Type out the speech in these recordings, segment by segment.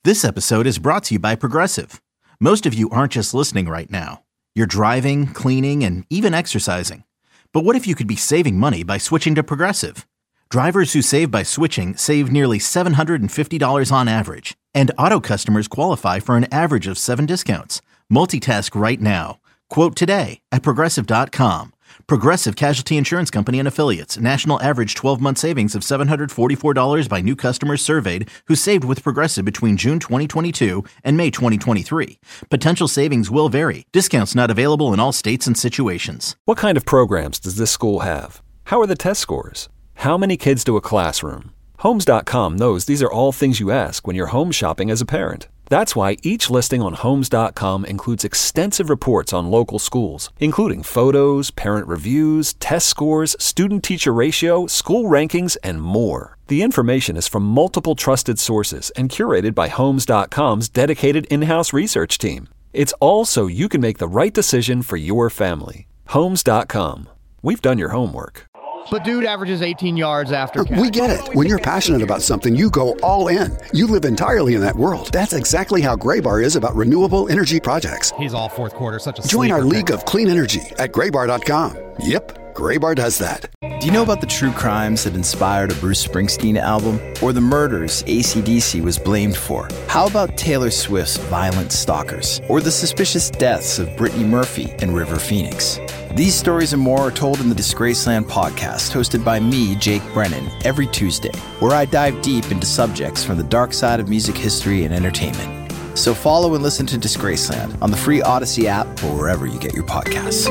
This episode is brought to you by Progressive. Most of you aren't just listening right now. You're driving, cleaning, and even exercising. But what if you could be saving money by switching to Progressive? Drivers who save by switching save nearly $750 on average. And auto customers qualify for an average of 7 discounts. Multitask right now. Quote today at Progressive.com. Progressive Casualty Insurance Company and Affiliates. National average 12-month savings of $744 by new customers surveyed who saved with Progressive between June 2022 and May 2023. Potential savings will vary. Discounts not available in all states and situations. What kind of programs does this school have? How are the test scores? How many kids do a classroom? Homes.com knows these are all things you ask when you're home shopping as a parent. That's why each listing on Homes.com includes extensive reports on local schools, including photos, parent reviews, test scores, student-teacher ratio, school rankings, and more. The information is from multiple trusted sources and curated by Homes.com's dedicated in-house research team. It's all so you can make the right decision for your family. Homes.com. We've done your homework. But dude averages 18 yards after catch. We get it. When you're passionate about something, you go all in. You live entirely in that world. That's exactly how Graybar is about renewable energy projects. He's all fourth quarter, such a Join our sleeper league of clean energy at Graybar.com. Yep, Graybar does that. Do you know about the true crimes that inspired a Bruce Springsteen album? Or the murders AC/DC was blamed for? How about Taylor Swift's Violent Stalkers? Or the suspicious deaths of Brittany Murphy and River Phoenix? These stories and more are told in the Disgraceland podcast, hosted by me, Jake Brennan, every Tuesday, where I dive deep into subjects from the dark side of music history and entertainment. So follow and listen to Disgraceland on the free Odyssey app or wherever you get your podcasts.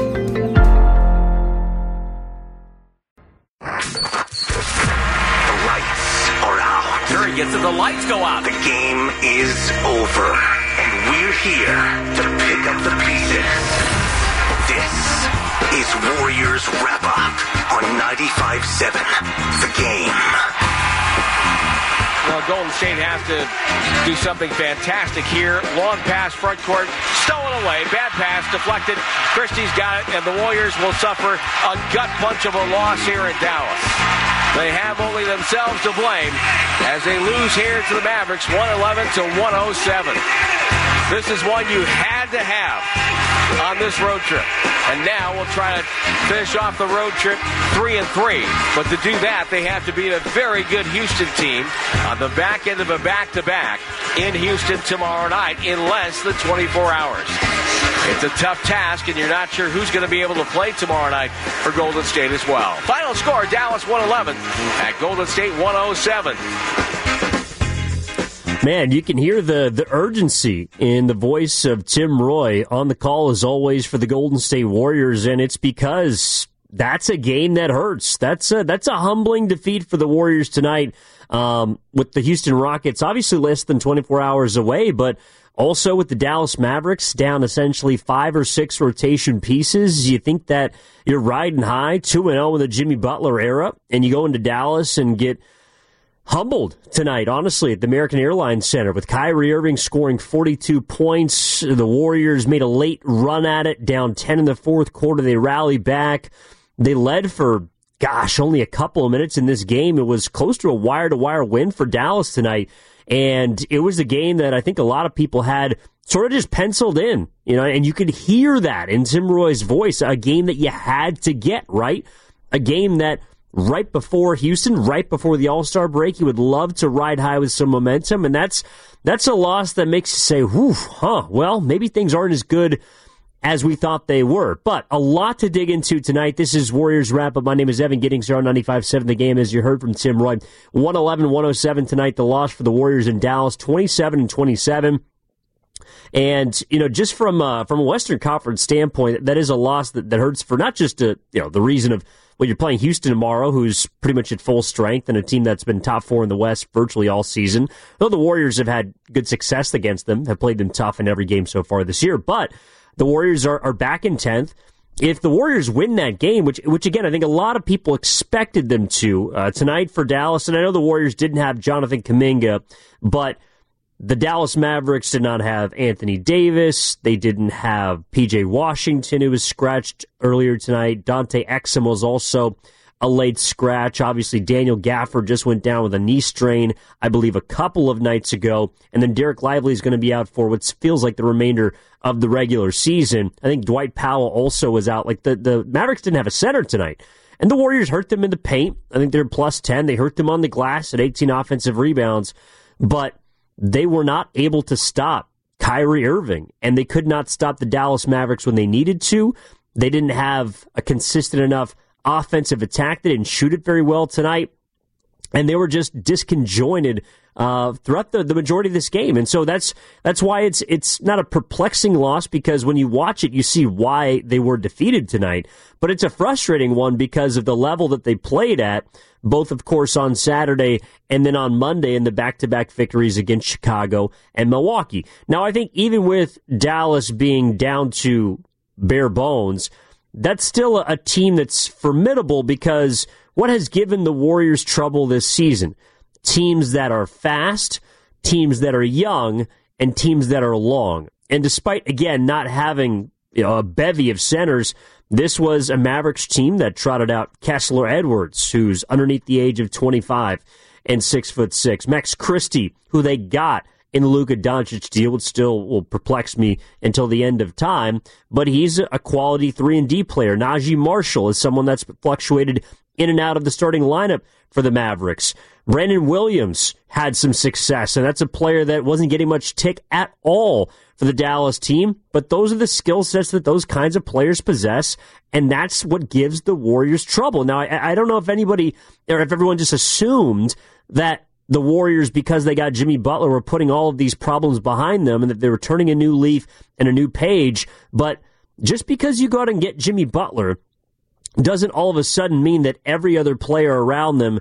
The lights are out. Curry gets it, the lights go out. The game is over, and we're here to pick up the pieces. This is Warriors Wrap Up on 95.7 The Game. Well, Golden State has to do something fantastic here. Long pass, front court, stolen away. Bad pass, deflected. Christie's got it, and the Warriors will suffer a gut punch of a loss here in Dallas. They have only themselves to blame as they lose here to the Mavericks, 111 to 107. This is one you had to have on this road trip. And now we'll try to finish off the road trip 3-3. But to do that, they have to beat a very good Houston team on the back end of a back-to-back in Houston tomorrow night in less than 24 hours. It's a tough task, and you're not sure who's going to be able to play tomorrow night for Golden State as well. Final score, Dallas 111 at Golden State 107. Man, you can hear the urgency in the voice of Tim Roye on the call, as always, for the Golden State Warriors, and it's because that's a game that hurts. That's a humbling defeat for the Warriors tonight with the Houston Rockets, obviously less than 24 hours away, but also with the Dallas Mavericks down essentially 5 or 6 rotation pieces. You think that you're riding high, 2-0 in the Jimmy Butler era, and you go into Dallas and get humbled tonight, honestly, at the American Airlines Center with Kyrie Irving scoring 42 points. The Warriors made a late run at it, down 10 in the fourth quarter. They rally back. They led for, only a couple of minutes in this game. It was close to a wire-to-wire win for Dallas tonight, and it was a game that I think a lot of people had sort of just penciled in, and you could hear that in Tim Roye's voice, a game that you had to get, right? A game that right before Houston, right before the All-Star break, he would love to ride high with some momentum, and that's a loss that makes you say, well, maybe things aren't as good as we thought they were. But a lot to dig into tonight. This is Warriors Wrap-Up. My name is Evan Giddings here on 95.7 The Game, as you heard from Tim Roye. 111-107 tonight, the loss for the Warriors in Dallas, 27-27. And, just from a Western Conference standpoint, that is a loss that hurts for not just, the reason of, well, you're playing Houston tomorrow, who's pretty much at full strength, and a team that's been top 4 in the West virtually all season. Though the Warriors have had good success against them, have played them tough in every game so far this year. But the Warriors are back in 10th. If the Warriors win that game, which again, I think a lot of people expected them to, tonight for Dallas, and I know the Warriors didn't have Jonathan Kuminga, but the Dallas Mavericks did not have Anthony Davis. They didn't have P.J. Washington, who was scratched earlier tonight. Dante Exum was also a late scratch. Obviously, Daniel Gafford just went down with a knee strain, I believe, a couple of nights ago. And then Derek Lively is going to be out for what feels like the remainder of the regular season. I think Dwight Powell also was out. Like the Mavericks didn't have a center tonight. And the Warriors hurt them in the paint. I think they're plus 10. They hurt them on the glass at 18 offensive rebounds. But they were not able to stop Kyrie Irving. And they could not stop the Dallas Mavericks when they needed to. They didn't have a consistent enough offensive attack. They didn't shoot it very well tonight. And they were just disconjointed throughout the majority of this game. And so that's why it's not a perplexing loss, because when you watch it, you see why they were defeated tonight. But it's a frustrating one because of the level that they played at, both, of course, on Saturday and then on Monday in the back-to-back victories against Chicago and Milwaukee. Now, I think even with Dallas being down to bare bones, that's still a team that's formidable, because what has given the Warriors trouble this season? Teams that are fast, teams that are young, and teams that are long. And despite, again, not having a bevy of centers, this was a Mavericks team that trotted out Kessler Edwards, who's underneath the age of 25 and 6'6". Max Christie, who they got in the Luka Doncic deal, which still will perplex me until the end of time, but he's a quality 3-and-D player. Najee Marshall is someone that's fluctuated in and out of the starting lineup for the Mavericks. Brandon Williams had some success, and that's a player that wasn't getting much tick at all for the Dallas team, but those are the skill sets that those kinds of players possess, and that's what gives the Warriors trouble. Now, I don't know if anybody, or if everyone just assumed that the Warriors, because they got Jimmy Butler, were putting all of these problems behind them and that they were turning a new leaf and a new page. But just because you go out and get Jimmy Butler doesn't all of a sudden mean that every other player around them,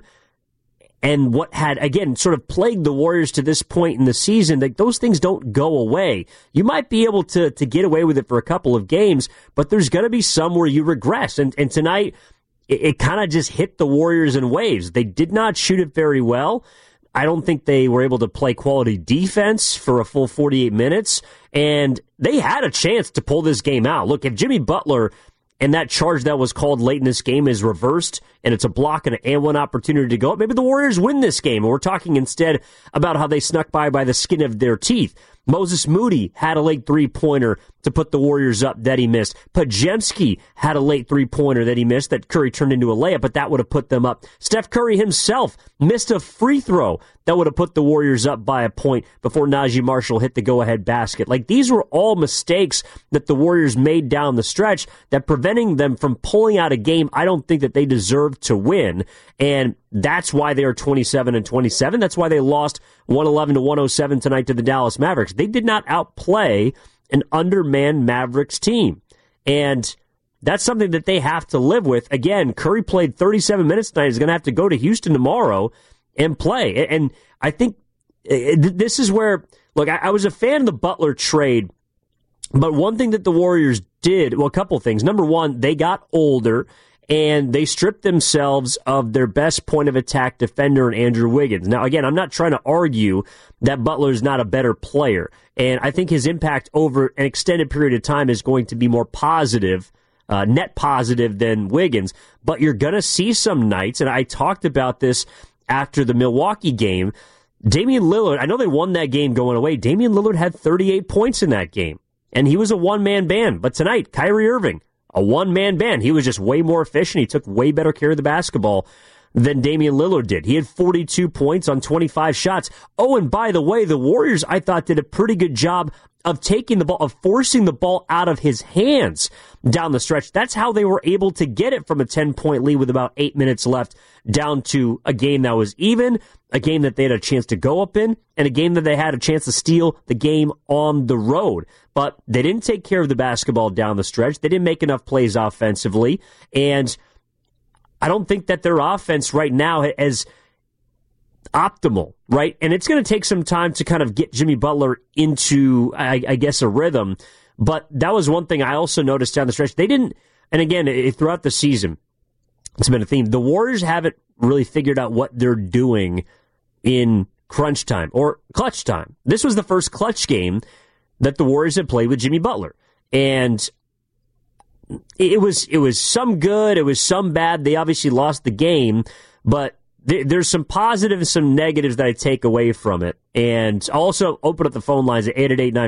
and what had, again, sort of plagued the Warriors to this point in the season, that those things don't go away. You might be able to get away with it for a couple of games, but there's going to be some where you regress. And tonight, it kind of just hit the Warriors in waves. They did not shoot it very well. I don't think they were able to play quality defense for a full 48 minutes, and they had a chance to pull this game out. Look, if Jimmy Butler and that charge that was called late in this game is reversed, and it's a block and an one opportunity to go, maybe the Warriors win this game. And we're talking instead about how they snuck by the skin of their teeth. Moses Moody had a late three-pointer to put the Warriors up that he missed. Podziemski had a late three-pointer that he missed that Curry turned into a layup, but that would have put them up. Steph Curry himself missed a free throw that would have put the Warriors up by a point before Najee Marshall hit the go-ahead basket. Like, these were all mistakes that the Warriors made down the stretch that preventing them from pulling out a game I don't think that they deserved to win. And that's why they are 27-27. That's why they lost 111-107 tonight to the Dallas Mavericks. They did not outplay an undermanned Mavericks team. And that's something that they have to live with. Again, Curry played 37 minutes tonight. He's going to have to go to Houston tomorrow and play. And I think this is where, look, I was a fan of the Butler trade, but one thing that the Warriors did, well, a couple things. Number one, they got older, and they stripped themselves of their best point of attack defender in Andrew Wiggins. Now, again, I'm not trying to argue that Butler's not a better player, and I think his impact over an extended period of time is going to be more positive, net positive than Wiggins. But you're going to see some nights, and I talked about this after the Milwaukee game. Damian Lillard, I know they won that game going away. Damian Lillard had 38 points in that game, and he was a one-man band. But tonight, Kyrie Irving, a one-man band. He was just way more efficient. He took way better care of the basketball than Damian Lillard did. He had 42 points on 25 shots. Oh, and by the way, the Warriors, I thought, did a pretty good job of taking the ball, of forcing the ball out of his hands down the stretch. That's how they were able to get it from a 10-point lead with about 8 minutes left down to a game that was even, a game that they had a chance to go up in, and a game that they had a chance to steal the game on the road. But they didn't take care of the basketball down the stretch. They didn't make enough plays offensively, and I don't think that their offense right now is optimal, right? And it's going to take some time to kind of get Jimmy Butler into, I guess, a rhythm. But that was one thing I also noticed down the stretch. They didn't, and again, throughout the season, it's been a theme. The Warriors haven't really figured out what they're doing in crunch time or clutch time. This was the first clutch game that the Warriors had played with Jimmy Butler. And it was some good, it was some bad. They obviously lost the game, but there's some positives, some negatives that I take away from it. And I'll also open up the phone lines at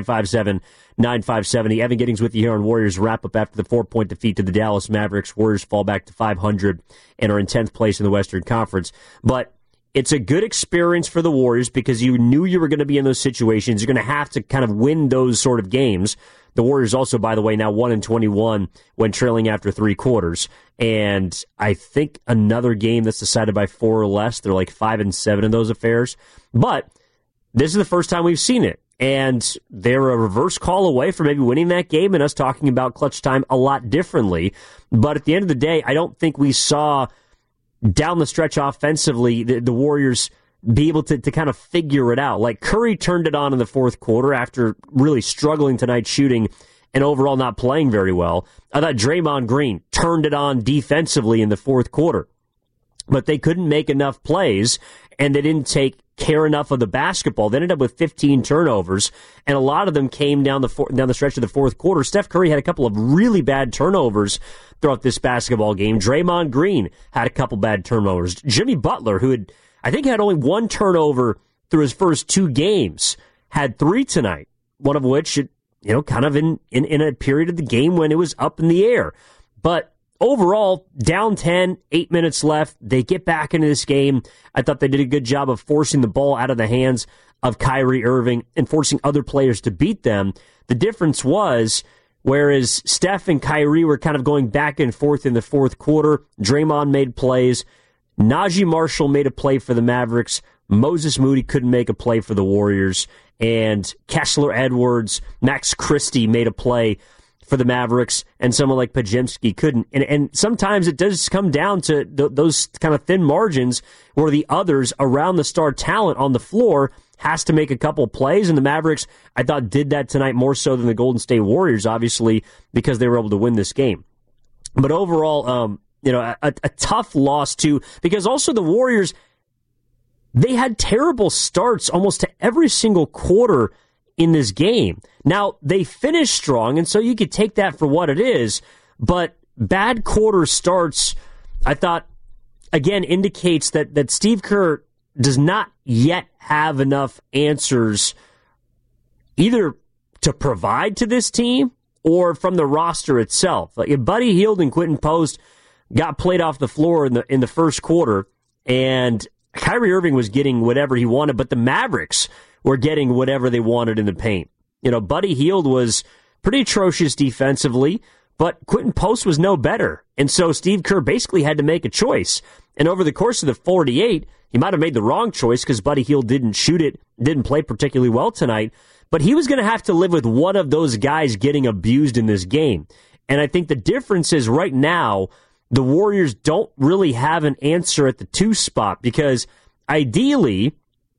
888-957-9570. Evan Giddings with you here on Warriors Wrap Up after the 4-point defeat to the Dallas Mavericks. Warriors fall back to 500 and are in 10th place in the Western Conference. But it's a good experience for the Warriors because you knew you were going to be in those situations. You're going to have to kind of win those sort of games. The Warriors also, by the way, now 1-21 when trailing after 3 quarters. And I think another game that's decided by 4 or less. They're like 5-7 in those affairs. But this is the first time we've seen it. And they're a reverse call away from maybe winning that game and us talking about clutch time a lot differently. But at the end of the day, I don't think we saw down the stretch offensively the Warriors be able to kind of figure it out. Like Curry turned it on in the fourth quarter after really struggling tonight shooting and overall not playing very well. I thought Draymond Green turned it on defensively in the fourth quarter, but they couldn't make enough plays and they didn't take care enough of the basketball. They ended up with 15 turnovers, and a lot of them came down the stretch of the fourth quarter. Steph Curry had a couple of really bad turnovers throughout this basketball game. Draymond Green had a couple bad turnovers. Jimmy Butler, who I think had only 1 turnover through his first 2 games, had 3 tonight, one of which, kind of in a period of the game when it was up in the air. But overall, down 10, 8 minutes left. They get back into this game. I thought they did a good job of forcing the ball out of the hands of Kyrie Irving and forcing other players to beat them. The difference was, whereas Steph and Kyrie were kind of going back and forth in the fourth quarter, Draymond made plays. Najee Marshall made a play for the Mavericks. Moses Moody couldn't make a play for the Warriors. And Kessler Edwards, Max Christie made a play for the Mavericks, and someone like Podziemski couldn't. And sometimes it does come down to those kind of thin margins where the others around the star talent on the floor has to make a couple plays, and the Mavericks, I thought, did that tonight more so than the Golden State Warriors, obviously, because they were able to win this game. But overall, a tough loss, too, because also the Warriors, they had terrible starts almost to every single quarter in this game. Now, they finished strong, and so you could take that for what it is, but bad quarter starts, I thought, again, indicates that Steve Kerr does not yet have enough answers either to provide to this team or from the roster itself. Like, if Buddy Hield and Quentin Post got played off the floor in the first quarter, and Kyrie Irving was getting whatever he wanted, but the Mavericks were getting whatever they wanted in the paint. Buddy Hield was pretty atrocious defensively, but Quentin Post was no better. And so Steve Kerr basically had to make a choice. And over the course of the 48, he might have made the wrong choice because Buddy Hield didn't shoot it, didn't play particularly well tonight, but he was going to have to live with one of those guys getting abused in this game. And I think the difference is right now, the Warriors don't really have an answer at the 2 spot because ideally,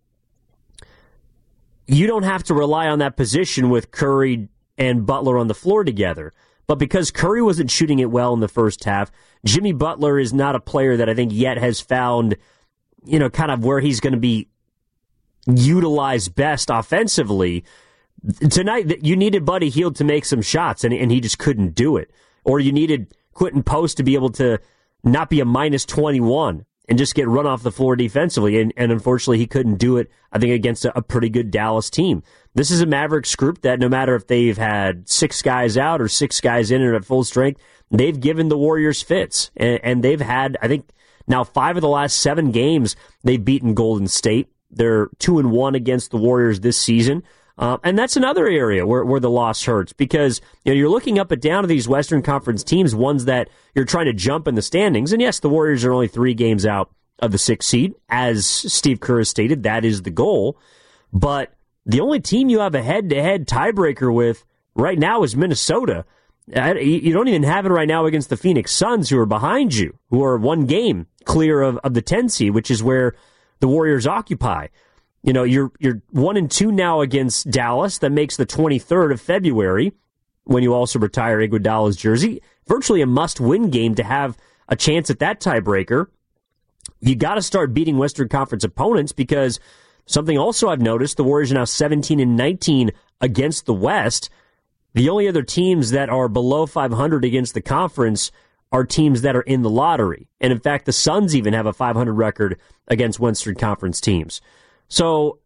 you don't have to rely on that position with Curry and Butler on the floor together. But because Curry wasn't shooting it well in the first half, Jimmy Butler is not a player that I think yet has found, kind of where he's going to be utilized best offensively. Tonight, you needed Buddy Hield to make some shots, and he just couldn't do it. Or you needed Quentin Post to be able to not be a minus 21 and just get run off the floor defensively. And unfortunately, he couldn't do it, I think, against a pretty good Dallas team. This is a Mavericks group that no matter if they've had 6 guys out or 6 guys in and at full strength, they've given the Warriors fits. And they've had, I think, now 5 of the last 7 games they've beaten Golden State. They're 2-1 against the Warriors this season. And that's another area where the loss hurts because you're looking up and down to these Western Conference teams, ones that you're trying to jump in the standings. And yes, the Warriors are only 3 games out of the 6th seed. As Steve Kerr has stated, that is the goal. But the only team you have a head-to-head tiebreaker with right now is Minnesota. You don't even have it right now against the Phoenix Suns, who are behind you, who are 1 game clear of the 10 seed, which is where the Warriors occupy. You're 1-2 now against Dallas. That makes the 23rd of February when you also retire Iguodala's jersey. Virtually a must-win game to have a chance at that tiebreaker. You got to start beating Western Conference opponents because something also I've noticed, the Warriors are now 17-19 against the West. The only other teams that are below 500 against the conference are teams that are in the lottery. And in fact, the Suns even have a 500 record against Western Conference teams. So,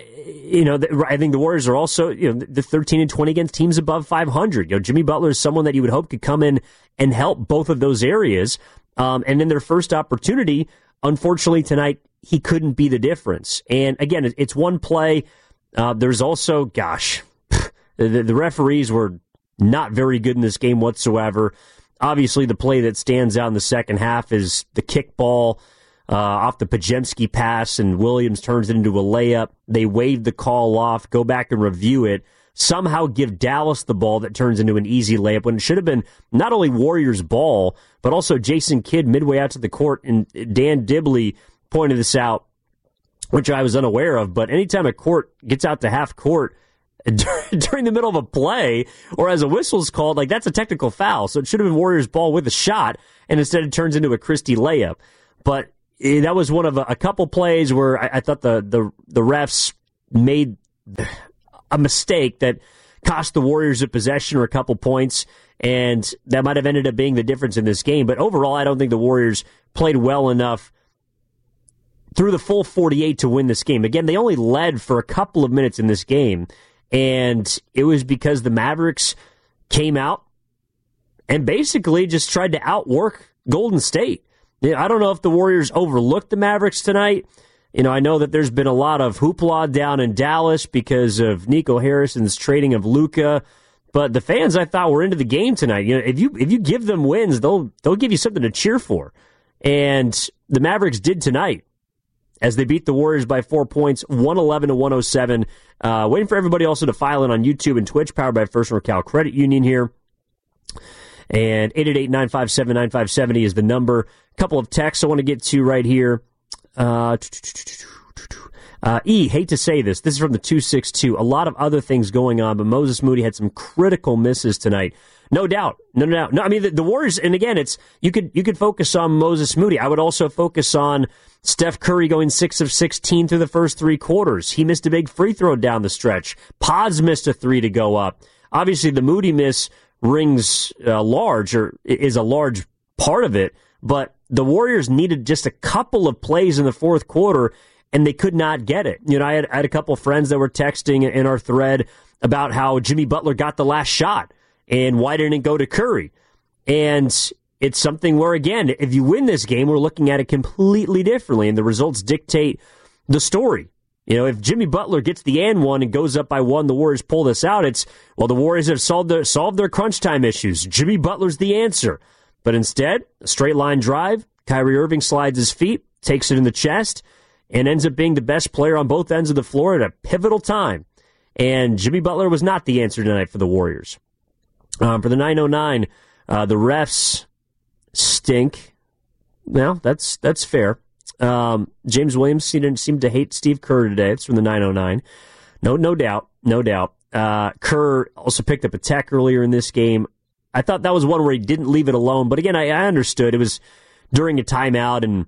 I think the Warriors are also, the 13-20 against teams above 500. Jimmy Butler is someone that you would hope could come in and help both of those areas. And in their first opportunity, unfortunately tonight, he couldn't be the difference. And again, it's one play. There's also, the referees were not very good in this game whatsoever. Obviously, the play that stands out in the second half is the kickball off the Podziemski pass, and Williams turns it into a layup. They wave the call off, go back and review it, somehow give Dallas the ball that turns into an easy layup when it should have been not only Warriors' ball, but also Jason Kidd midway out to the court. And Dan Dibley pointed this out, which I was unaware of, but anytime a court gets out to half court during the middle of a play, or as a whistle's called, that's a technical foul. So it should have been Warriors' ball with a shot, and instead it turns into a Christie layup. But that was one of a couple plays where I thought the refs made a mistake that cost the Warriors a possession or a couple points, and that might have ended up being the difference in this game. But overall, I don't think the Warriors played well enough through the full 48 to win this game. Again, they only led for a couple of minutes in this game, and it was because the Mavericks came out and basically just tried to outwork Golden State. I don't know if the Warriors overlooked the Mavericks tonight. I know that there's been a lot of hoopla down in Dallas because of Nico Harrison's trading of Luka, but the fans, I thought, were into the game tonight. If you give them wins, they'll give you something to cheer for, and the Mavericks did tonight as they beat the Warriors by 4 points, 111-107. Waiting for everybody also to file in on YouTube and Twitch, powered by First NorCal Credit Union here. And 888-957-9570 is the number. A couple of texts I want to get to right here. Hate to say this. This is from the 262. A lot of other things going on, but Moses Moody had some critical misses tonight. No doubt. No, I mean, the Warriors, and again, you could focus on Moses Moody. I would also focus on Steph Curry going 6 of 16 through the first three quarters. He missed a big free throw down the stretch. Pods missed a 3 to go up. Obviously, the Moody miss rings large, or is a large part of it, but the Warriors needed just a couple of plays in the fourth quarter, and they could not get it. I had a couple of friends that were texting in our thread about how Jimmy Butler got the last shot, and why didn't it go to Curry? And it's something where, again, if you win this game, we're looking at it completely differently, and the results dictate the story. If Jimmy Butler gets the and one and goes up by 1, the Warriors pull this out, the Warriors have solved their crunch time issues. Jimmy Butler's the answer. But instead, a straight line drive, Kyrie Irving slides his feet, takes it in the chest, and ends up being the best player on both ends of the floor at a pivotal time. And Jimmy Butler was not the answer tonight for the Warriors. For the 909, the refs stink. Well, that's fair. James Williams seemed to hate Steve Kerr today. It's from the 909. No doubt. Kerr also picked up a tech earlier in this game. I thought that was one where he didn't leave it alone. But again, I understood it was during a timeout, and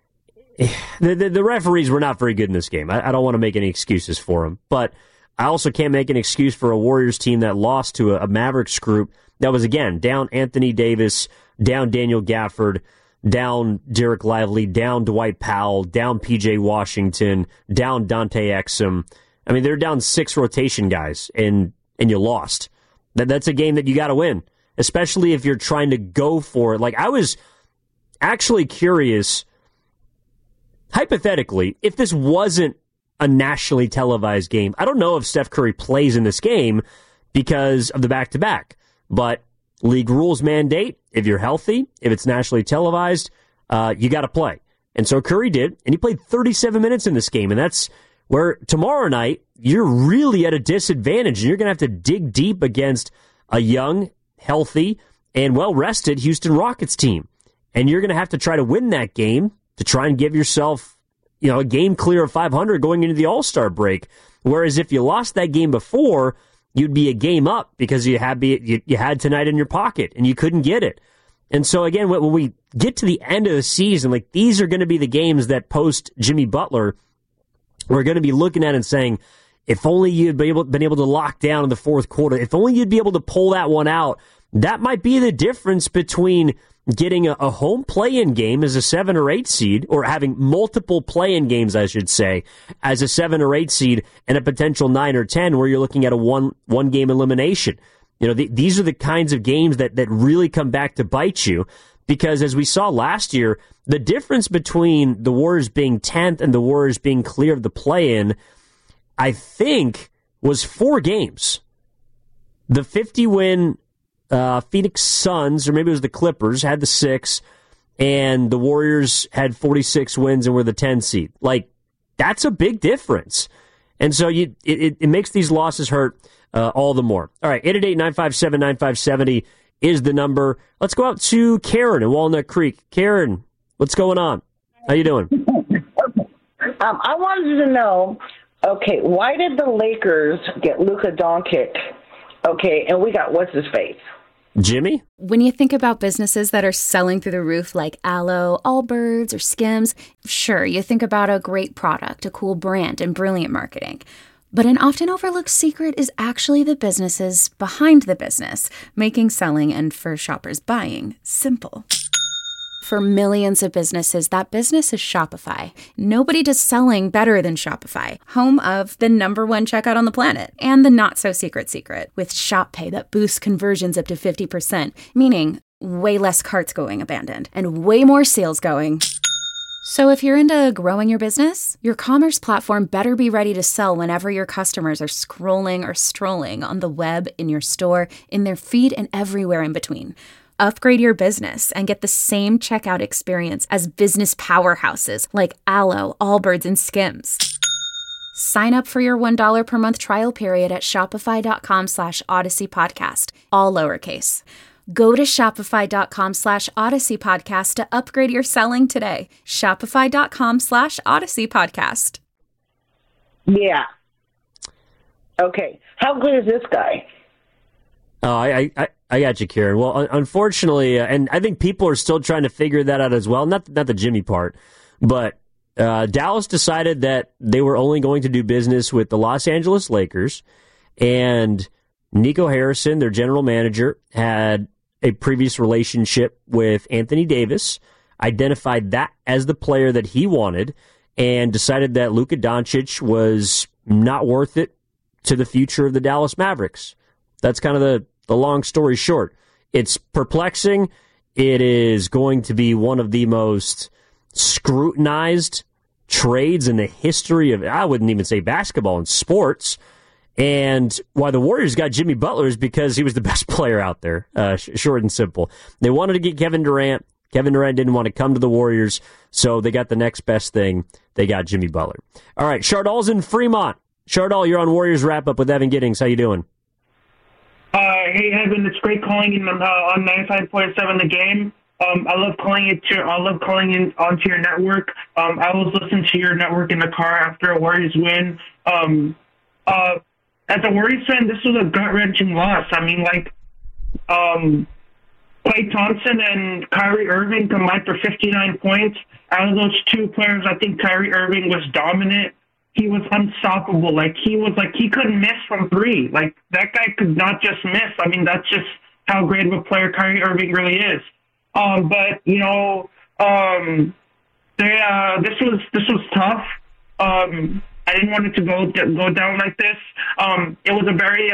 the referees were not very good in this game. I don't want to make any excuses for them. But I also can't make an excuse for a Warriors team that lost to a Mavericks group that was, again, down Anthony Davis, down Daniel Gafford, down Derek Lively, down Dwight Powell, down P.J. Washington, down Dante Exum. I mean, they're down 6 rotation guys, and you lost. That's a game that you got to win, especially if you're trying to go for it. I was actually curious, hypothetically, if this wasn't a nationally televised game. I don't know if Steph Curry plays in this game because of the back-to-back, but league rules mandate, if you're healthy, if it's nationally televised, you got to play. And so Curry did, and he played 37 minutes in this game, and that's where tomorrow night you're really at a disadvantage, and you're going to have to dig deep against a young, healthy, and well-rested Houston Rockets team. And you're going to have to try to win that game to try and give yourself, a game clear of 500 going into the All-Star break. Whereas if you lost that game before, you'd be a game up because you had tonight in your pocket and you couldn't get it. And so again, when we get to the end of the season, these are going to be the games that post Jimmy Butler, we're going to be looking at and saying, If only you'd been able to lock down in the fourth quarter. If only you'd be able to pull that one out. That might be the difference between getting a home play-in game as a 7 or 8 seed, or having multiple play-in games, I should say, as a 7 or 8 seed, and a potential 9 or 10 where you're looking at a one-game elimination. These are the kinds of games that really come back to bite you, because as we saw last year, the difference between the Warriors being 10th and the Warriors being clear of the play-in, I think, was 4 games. The 50-win Phoenix Suns, or maybe it was the Clippers, had the 6, and the Warriors had 46 wins and were the 10 seed. Like, that's a big difference. And so it makes these losses hurt all the more. All right, 888-957-9570 is the number. Let's go out to Karen in Walnut Creek. Karen, what's going on? How you doing? I wanted to know, okay, why did the Lakers get Luka Doncic, okay, and we got what's-his-face? Jimmy? When you think about businesses that are selling through the roof like Aloe, Allbirds, or Skims, sure, you think about a great product, a cool brand, and brilliant marketing. But an often overlooked secret is actually the businesses behind the business, making selling and, for shoppers, buying simple. For millions of businesses, that business is Shopify. Nobody does selling better than Shopify, home of the #1 checkout on the planet, and the not-so-secret secret, with Shop Pay that boosts conversions up to 50%, meaning way less carts going abandoned, and way more sales going. So if you're into growing your business, your commerce platform better be ready to sell whenever your customers are scrolling or strolling on the web, in your store, in their feed, and everywhere in between. Upgrade your business and get the same checkout experience as business powerhouses like Aloe, Allbirds, and Skims. Sign up for your $1 per month trial period at shopify.com/Odyssey Podcast, all lowercase. Go to shopify.com /Odyssey Podcast to upgrade your selling today. Shopify.com/Odyssey Podcast. Yeah. Okay. How good is this guy? Oh, I got you, Karen. Well, unfortunately, and I think people are still trying to figure that out as well. Not the Jimmy part, but Dallas decided that they were only going to do business with the Los Angeles Lakers, and Nico Harrison, their general manager, had a previous relationship with Anthony Davis, identified that as the player that he wanted, and decided that Luka Doncic was not worth it to the future of the Dallas Mavericks. That's kind of the long story short. It's perplexing. It is going to be one of the most scrutinized trades in the history of, I wouldn't even say basketball, and sports. And why the Warriors got Jimmy Butler is because he was the best player out there, short and simple. They wanted to get Kevin Durant. Kevin Durant didn't want to come to the Warriors, so they got the next best thing. They got Jimmy Butler. All right, Chardal's in Fremont. Chardal, you're on Warriors Wrap-Up with Evan Giddings. How you doing? Hey, Evan, it's great calling in on 95.7 The Game. I love calling in onto your network. I was listening to your network in the car after a Warriors win. As a Warriors fan, this was a gut-wrenching loss. I mean, Klay Thompson and Kyrie Irving combined for 59 points. Out of those two players, I think Kyrie Irving was dominant. He was unstoppable. He couldn't miss from three. That guy could not just miss. I mean, that's just how great of a player Kyrie Irving really is. This was tough. I didn't want it to go down like this. It was a very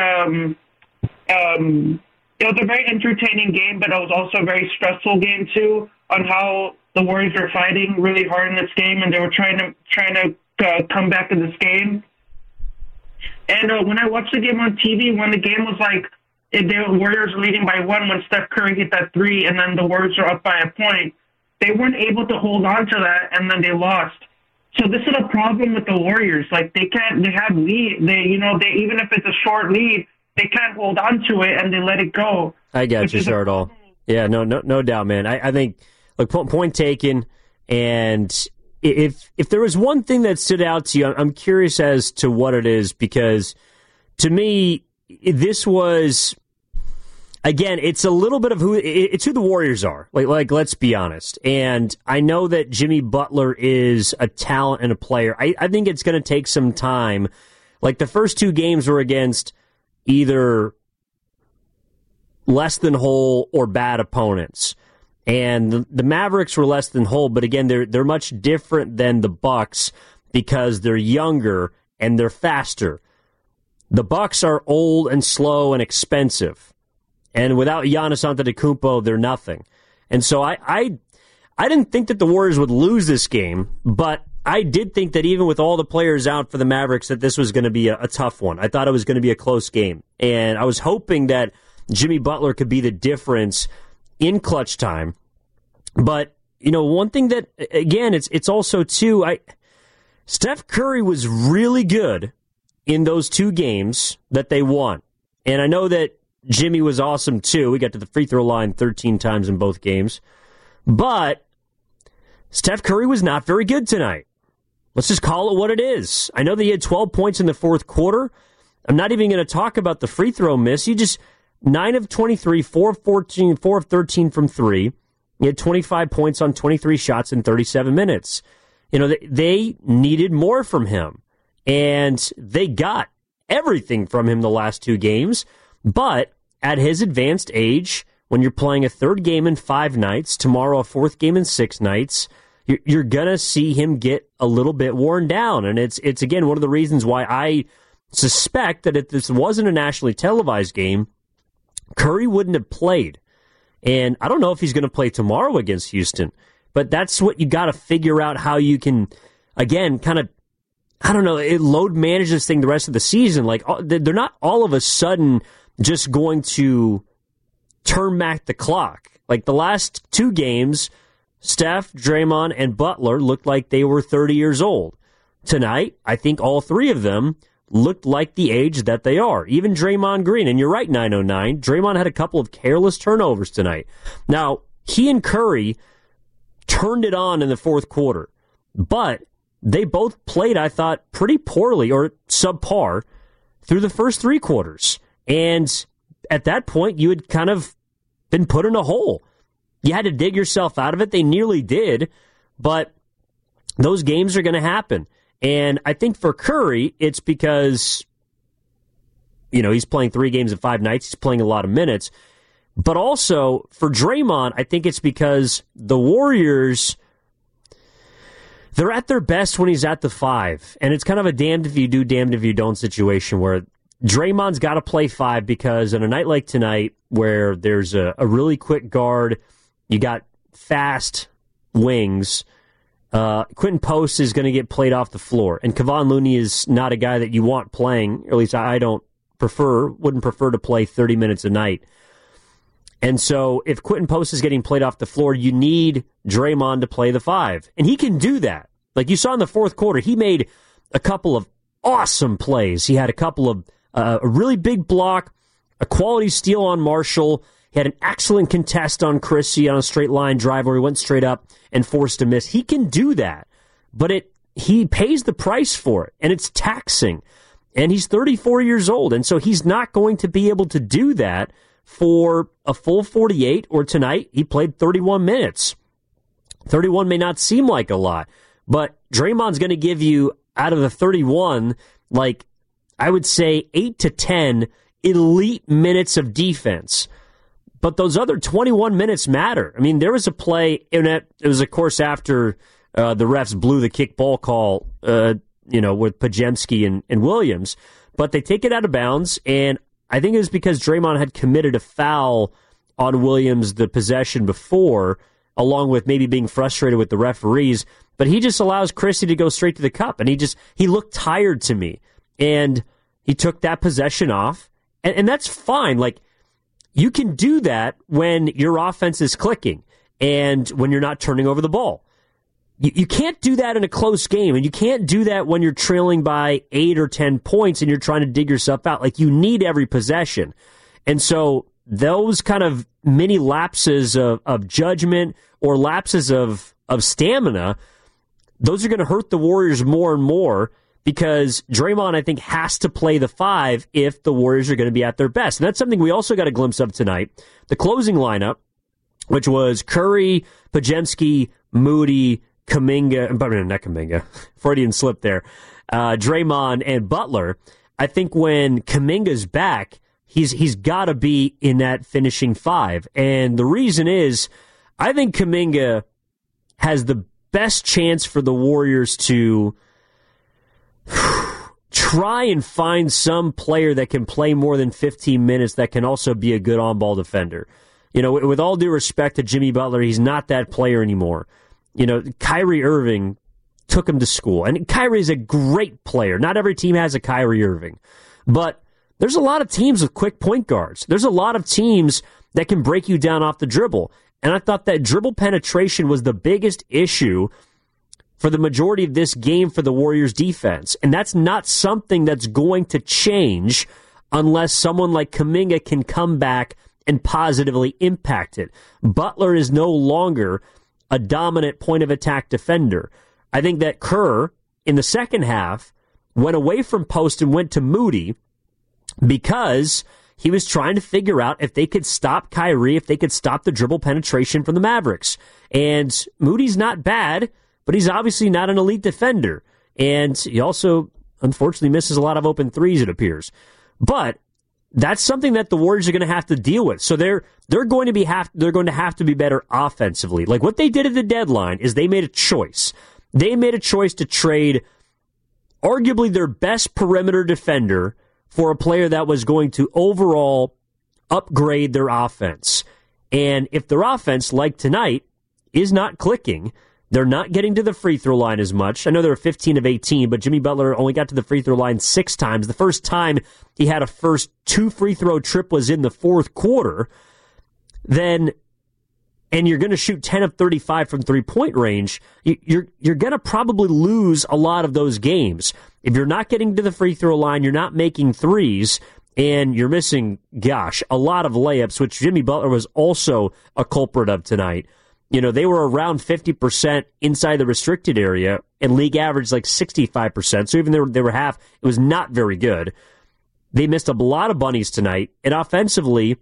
entertaining game, but it was also a very stressful game too. On how the Warriors were fighting really hard in this game, and they were trying to come back in this game. And when I watched the game on TV, when the game was the Warriors were leading by 1 when Steph Curry hit that 3, and then the Warriors were up by a point, they weren't able to hold on to that, and then they lost. So this is a problem with the Warriors. They have lead. Even if it's a short lead, they can't hold on to it, and they let it go. I got you, Chardal. Yeah, no doubt, man. I think, point taken, and if there was one thing that stood out to you, I'm curious as to what it is, because to me, this was, again, it's a little bit of who the Warriors are. Let's be honest. And I know that Jimmy Butler is a talent and a player. I think it's going to take some time Like, the first two games were against either less than whole or bad opponents. And the Mavericks were less than whole, but again, they're much different than the Bucks because they're younger and they're faster. The Bucks are old and slow and expensive. And without Giannis Antetokounmpo, they're nothing. And so I didn't think that the Warriors would lose this game, but I did think that even with all the players out for the Mavericks, that this was going to be a tough one. I thought it was going to be a close game. And I was hoping that Jimmy Butler could be the difference in clutch time. But, one thing that, again, it's also, too, Steph Curry was really good in those two games that they won. And I know that Jimmy was awesome, too. We got to the free throw line 13 times in both games. But Steph Curry was not very good tonight. Let's just call it what it is. I know that he had 12 points in the fourth quarter. I'm not even going to talk about the free throw miss. You just 9 of 23, 4 of 14, 4 of 13 from 3. He had 25 points on 23 shots in 37 minutes. They needed more from him. And they got everything from him the last two games. But at his advanced age, when you're playing a third game in 5 nights, tomorrow a fourth game in 6 nights, you're going to see him get a little bit worn down. And it's again, one of the reasons why I suspect that if this wasn't a nationally televised game, Curry wouldn't have played. And I don't know if he's going to play tomorrow against Houston, but that's what you got to figure out how you can, again, kind of, load manage this thing the rest of the season. Like, they're not all of a sudden just going to turn back the clock. Like, the last two games, Steph, Draymond, and Butler looked like they were 30 years old. Tonight, I think all three of them looked like the age that they are. Even Draymond Green, and you're right, 909. Draymond had a couple of careless turnovers tonight. Now, he and Curry turned it on in the fourth quarter, but they both played, I thought, pretty poorly or subpar through the first 3 quarters. And at that point, you had kind of been put in a hole. You had to dig yourself out of it. They nearly did, but those games are going to happen. And I think for Curry, it's because, he's playing 3 games in 5 nights. He's playing a lot of minutes. But also, for Draymond, I think it's because the Warriors, they're at their best when he's at the 5. And it's kind of a damned if you do, damned if you don't situation where Draymond's got to play 5 because on a night like tonight where there's a really quick guard, you got fast wings, Quentin Post is going to get played off the floor. And Kevon Looney is not a guy that you want playing, or at least I wouldn't prefer to play 30 minutes a night. And so if Quentin Post is getting played off the floor, you need Draymond to play the 5. And he can do that. Like you saw in the fourth quarter, he made a couple of awesome plays. He had a couple of a really big block, a quality steal on Marshall. He had an excellent contest on Chrissy on a straight line drive where he went straight up and forced a miss. He can do that, but he pays the price for it, and it's taxing. And he's 34 years old, and so he's not going to be able to do that for a full 48, or tonight he played 31 minutes. 31 may not seem like a lot, but Draymond's going to give you, out of the 31, like, I would say 8 to 10 elite minutes of defense. But those other 21 minutes matter. I mean, there was a play, and it was, of course, after the refs blew the kickball call, with Podziemski and Williams. But they take it out of bounds, and I think it was because Draymond had committed a foul on Williams the possession before, along with maybe being frustrated with the referees. But he just allows Chrissy to go straight to the cup, and he looked tired to me. And he took that possession off, and that's fine. Like, you can do that when your offense is clicking and when you're not turning over the ball. You can't do that in a close game, and you can't do that when you're trailing by 8 or 10 points and you're trying to dig yourself out. Like, you need every possession. And so those kind of mini lapses of judgment or lapses of stamina, those are going to hurt the Warriors more and more, because Draymond, I think, has to play the 5 if the Warriors are going to be at their best. And that's something we also got a glimpse of tonight. The closing lineup, which was Curry, Podziemski, Moody, Freudian slip there, Draymond and Butler, I think when Kuminga's back, he's got to be in that finishing five. And the reason is, I think Kuminga has the best chance for the Warriors to try and find some player that can play more than 15 minutes that can also be a good on-ball defender. You know, with all due respect to Jimmy Butler, he's not that player anymore. You know, Kyrie Irving took him to school, and Kyrie's a great player. Not every team has a Kyrie Irving, but there's a lot of teams with quick point guards. There's a lot of teams that can break you down off the dribble, and I thought that dribble penetration was the biggest issue for the majority of this game for the Warriors defense. And that's not something that's going to change unless someone like Kuminga can come back and positively impact it. Butler is no longer a dominant point of attack defender. I think that Kerr, in the second half, went away from post and went to Moody because he was trying to figure out if they could stop Kyrie, if they could stop the dribble penetration from the Mavericks. And Moody's not bad, but he's obviously not an elite defender. And he also, unfortunately, misses a lot of open threes, it appears. But that's something that the Warriors are going to have to deal with. So they're going to have to be better offensively. Like what they did at the deadline is they made a choice. They made a choice to trade arguably their best perimeter defender for a player that was going to overall upgrade their offense. And if their offense, like tonight, is not clicking, they're not getting to the free throw line as much. I know they were 15 of 18, but Jimmy Butler only got to the free throw line 6 times. The first time he had a first 2 free throw trip was in the fourth quarter. And you're going to shoot 10 of 35 from three-point range, you're going to probably lose a lot of those games. If you're not getting to the free throw line, you're not making threes, and you're missing, a lot of layups, which Jimmy Butler was also a culprit of tonight. You know, they were around 50% inside the restricted area, and league average like 65%. So even though they were half, it was not very good. They missed a lot of bunnies tonight. And offensively,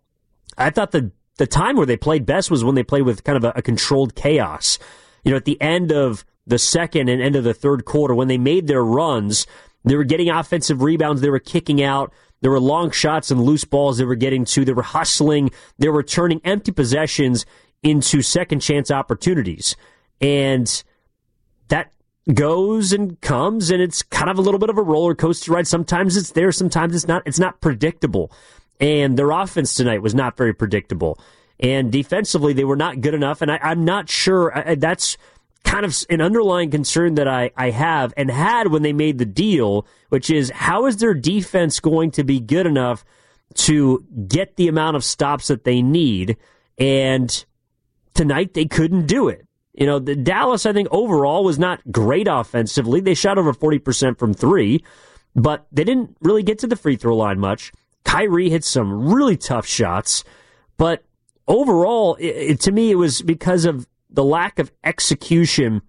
I thought the time where they played best was when they played with kind of a controlled chaos. You know, at the end of the second and end of the third quarter, when they made their runs, they were getting offensive rebounds, they were kicking out, there were long shots and loose balls they were getting to, they were hustling, they were turning empty possessions into second chance opportunities. And that goes and comes, and it's kind of a little bit of a roller coaster ride. Sometimes it's there, sometimes it's not. It's not predictable. And their offense tonight was not very predictable. And defensively, they were not good enough. And I'm not sure. That's kind of an underlying concern that I have and had when they made the deal, which is how is their defense going to be good enough to get the amount of stops that they need? And tonight, they couldn't do it. You know, the Dallas, I think, overall was not great offensively. They shot over 40% from three, but they didn't really get to the free throw line much. Kyrie hit some really tough shots, but overall, to me, it was because of the lack of execution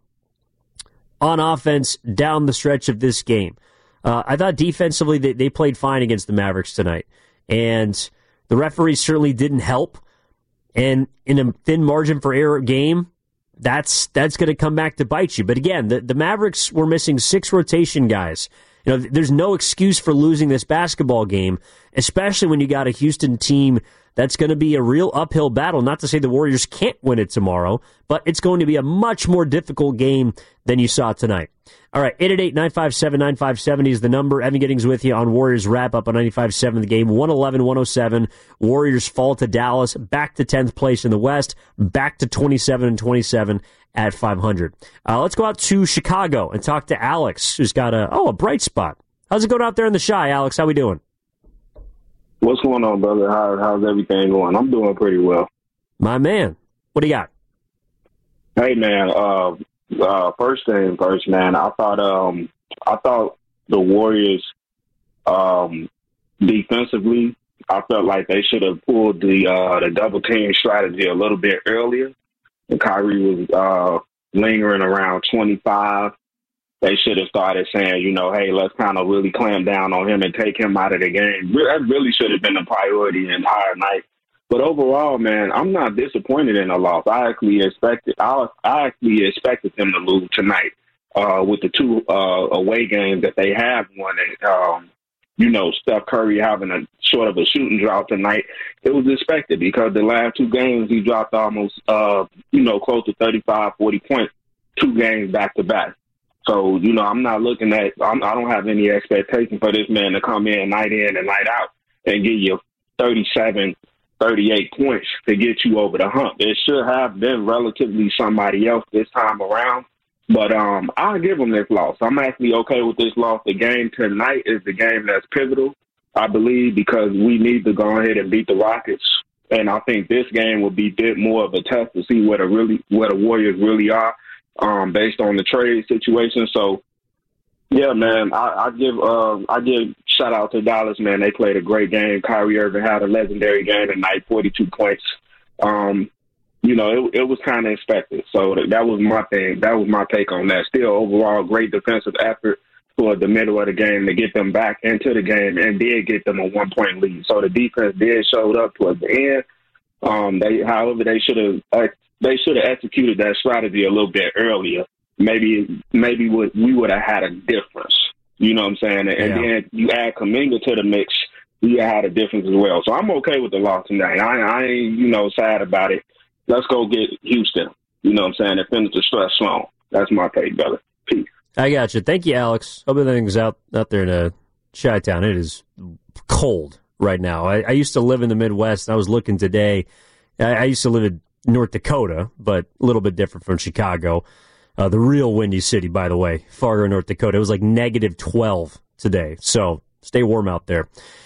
on offense down the stretch of this game. I thought defensively they played fine against the Mavericks tonight, and the referees certainly didn't help. And in a thin margin for error game, that's going to come back to bite you. But again, the Mavericks were missing 6 rotation guys. You know, there's no excuse for losing this basketball game, especially when you got a Houston team that's going to be a real uphill battle. Not to say the Warriors can't win it tomorrow, but it's going to be a much more difficult game than you saw tonight. All right, 888-957-9570 is the number. Evan Giddings with you on Warriors Wrap-Up on 95.7 The Game. 111-107. Warriors fall to Dallas, back to 10th place in the West, back to 27-27 at 500. Let's go out to Chicago and talk to Alex, who's got a bright spot. How's it going out there in the Chi, Alex? How we doing? What's going on, brother? How's everything going? I'm doing pretty well. My man. What do you got? Hey, man. First thing first, man. I thought the Warriors, defensively, I felt like they should have pulled the double team strategy a little bit earlier. And Kyrie was lingering around 25. They should have started saying, you know, hey, let's kind of really clamp down on him and take him out of the game. That really should have been the priority the entire night. But overall, man, I'm not disappointed in the loss. I actually expected them to lose tonight with the two away games that they have won. And, Steph Curry having a sort of a shooting drought tonight, it was expected because the last two games he dropped almost, close to 35, 40 points, 2 games back to back. So, I'm not looking at, I don't have any expectation for this man to come in and night out and give you 37, 38 points to get you over the hump. It should have been relatively somebody else this time around. But I'll give them this loss. I'm actually okay with this loss. The game tonight is the game that's pivotal, I believe, because we need to go ahead and beat the Rockets. And I think this game will be a bit more of a test to see where the Warriors really are based on the trade situation. So, yeah, man, I give shout out to Dallas, man. They played a great game. Kyrie Irving had a legendary game tonight, 42 points. It was kind of expected. So that was my thing. That was my take on that. Still, overall, great defensive effort toward the middle of the game to get them back into the game and did get them a 1-point lead. So the defense did showed up towards the end. They should have executed that strategy a little bit earlier. Maybe we would have had a difference. You know what I'm saying? And then you add Kuminga to the mix, you had a difference as well. So I'm okay with the loss tonight. I ain't sad about it. Let's go get Houston. You know what I'm saying? And finish the stretch strong. That's my take, brother. Peace. I got you. Thank you, Alex. Hope everything's out there in Chi-Town. It is cold right now. I used to live in the Midwest, and I was looking today. I used to live in North Dakota, but a little bit different from Chicago. The real windy city, by the way, Fargo, North Dakota. It was like negative 12 today, so stay warm out there.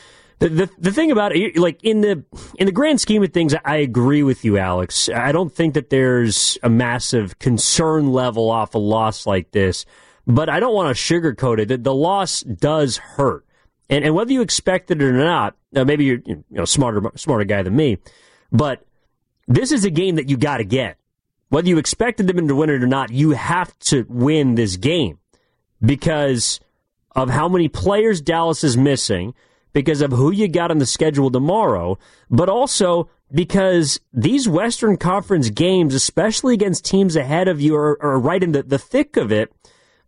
The thing about it, like in the grand scheme of things, I agree with you, Alex. I don't think that there's a massive concern level off a loss like this, but I don't want to sugarcoat it. The loss does hurt, and whether you expect it or not, maybe you're a smarter guy than me, but this is a game that you got to get. Whether you expected them to win it or not, you have to win this game because of how many players Dallas is missing, because of who you got on the schedule tomorrow, but also because these Western Conference games, especially against teams ahead of you, are right in the thick of it,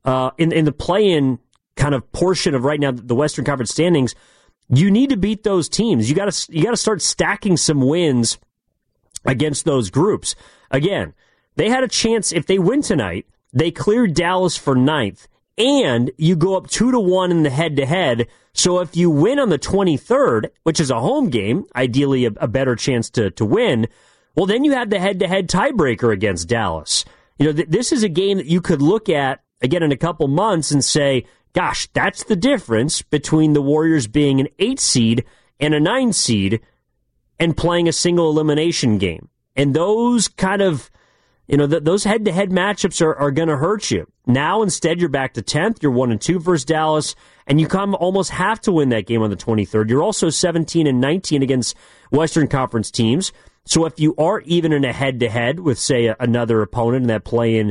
in the play-in kind of portion of right now the Western Conference standings. You need to beat those teams. You got to start stacking some wins against those groups. Again, they had a chance if they win tonight. They cleared Dallas for 9th. And you go up 2-1 in the head-to-head. So if you win on the 23rd, which is a home game, ideally a better chance to win, well, then you have the head-to-head tiebreaker against Dallas. This is a game that you could look at, again, in a couple months and say, gosh, that's the difference between the Warriors being an 8 seed and a 9 seed and playing a single elimination game. And those kind of, those head-to-head matchups are going to hurt you. Now, instead, you're back to 10th. You're 1-2 versus Dallas, and you almost have to win that game on the 23rd. You're also 17-19 against Western Conference teams. So if you are even in a head-to-head with, say, another opponent in that play-in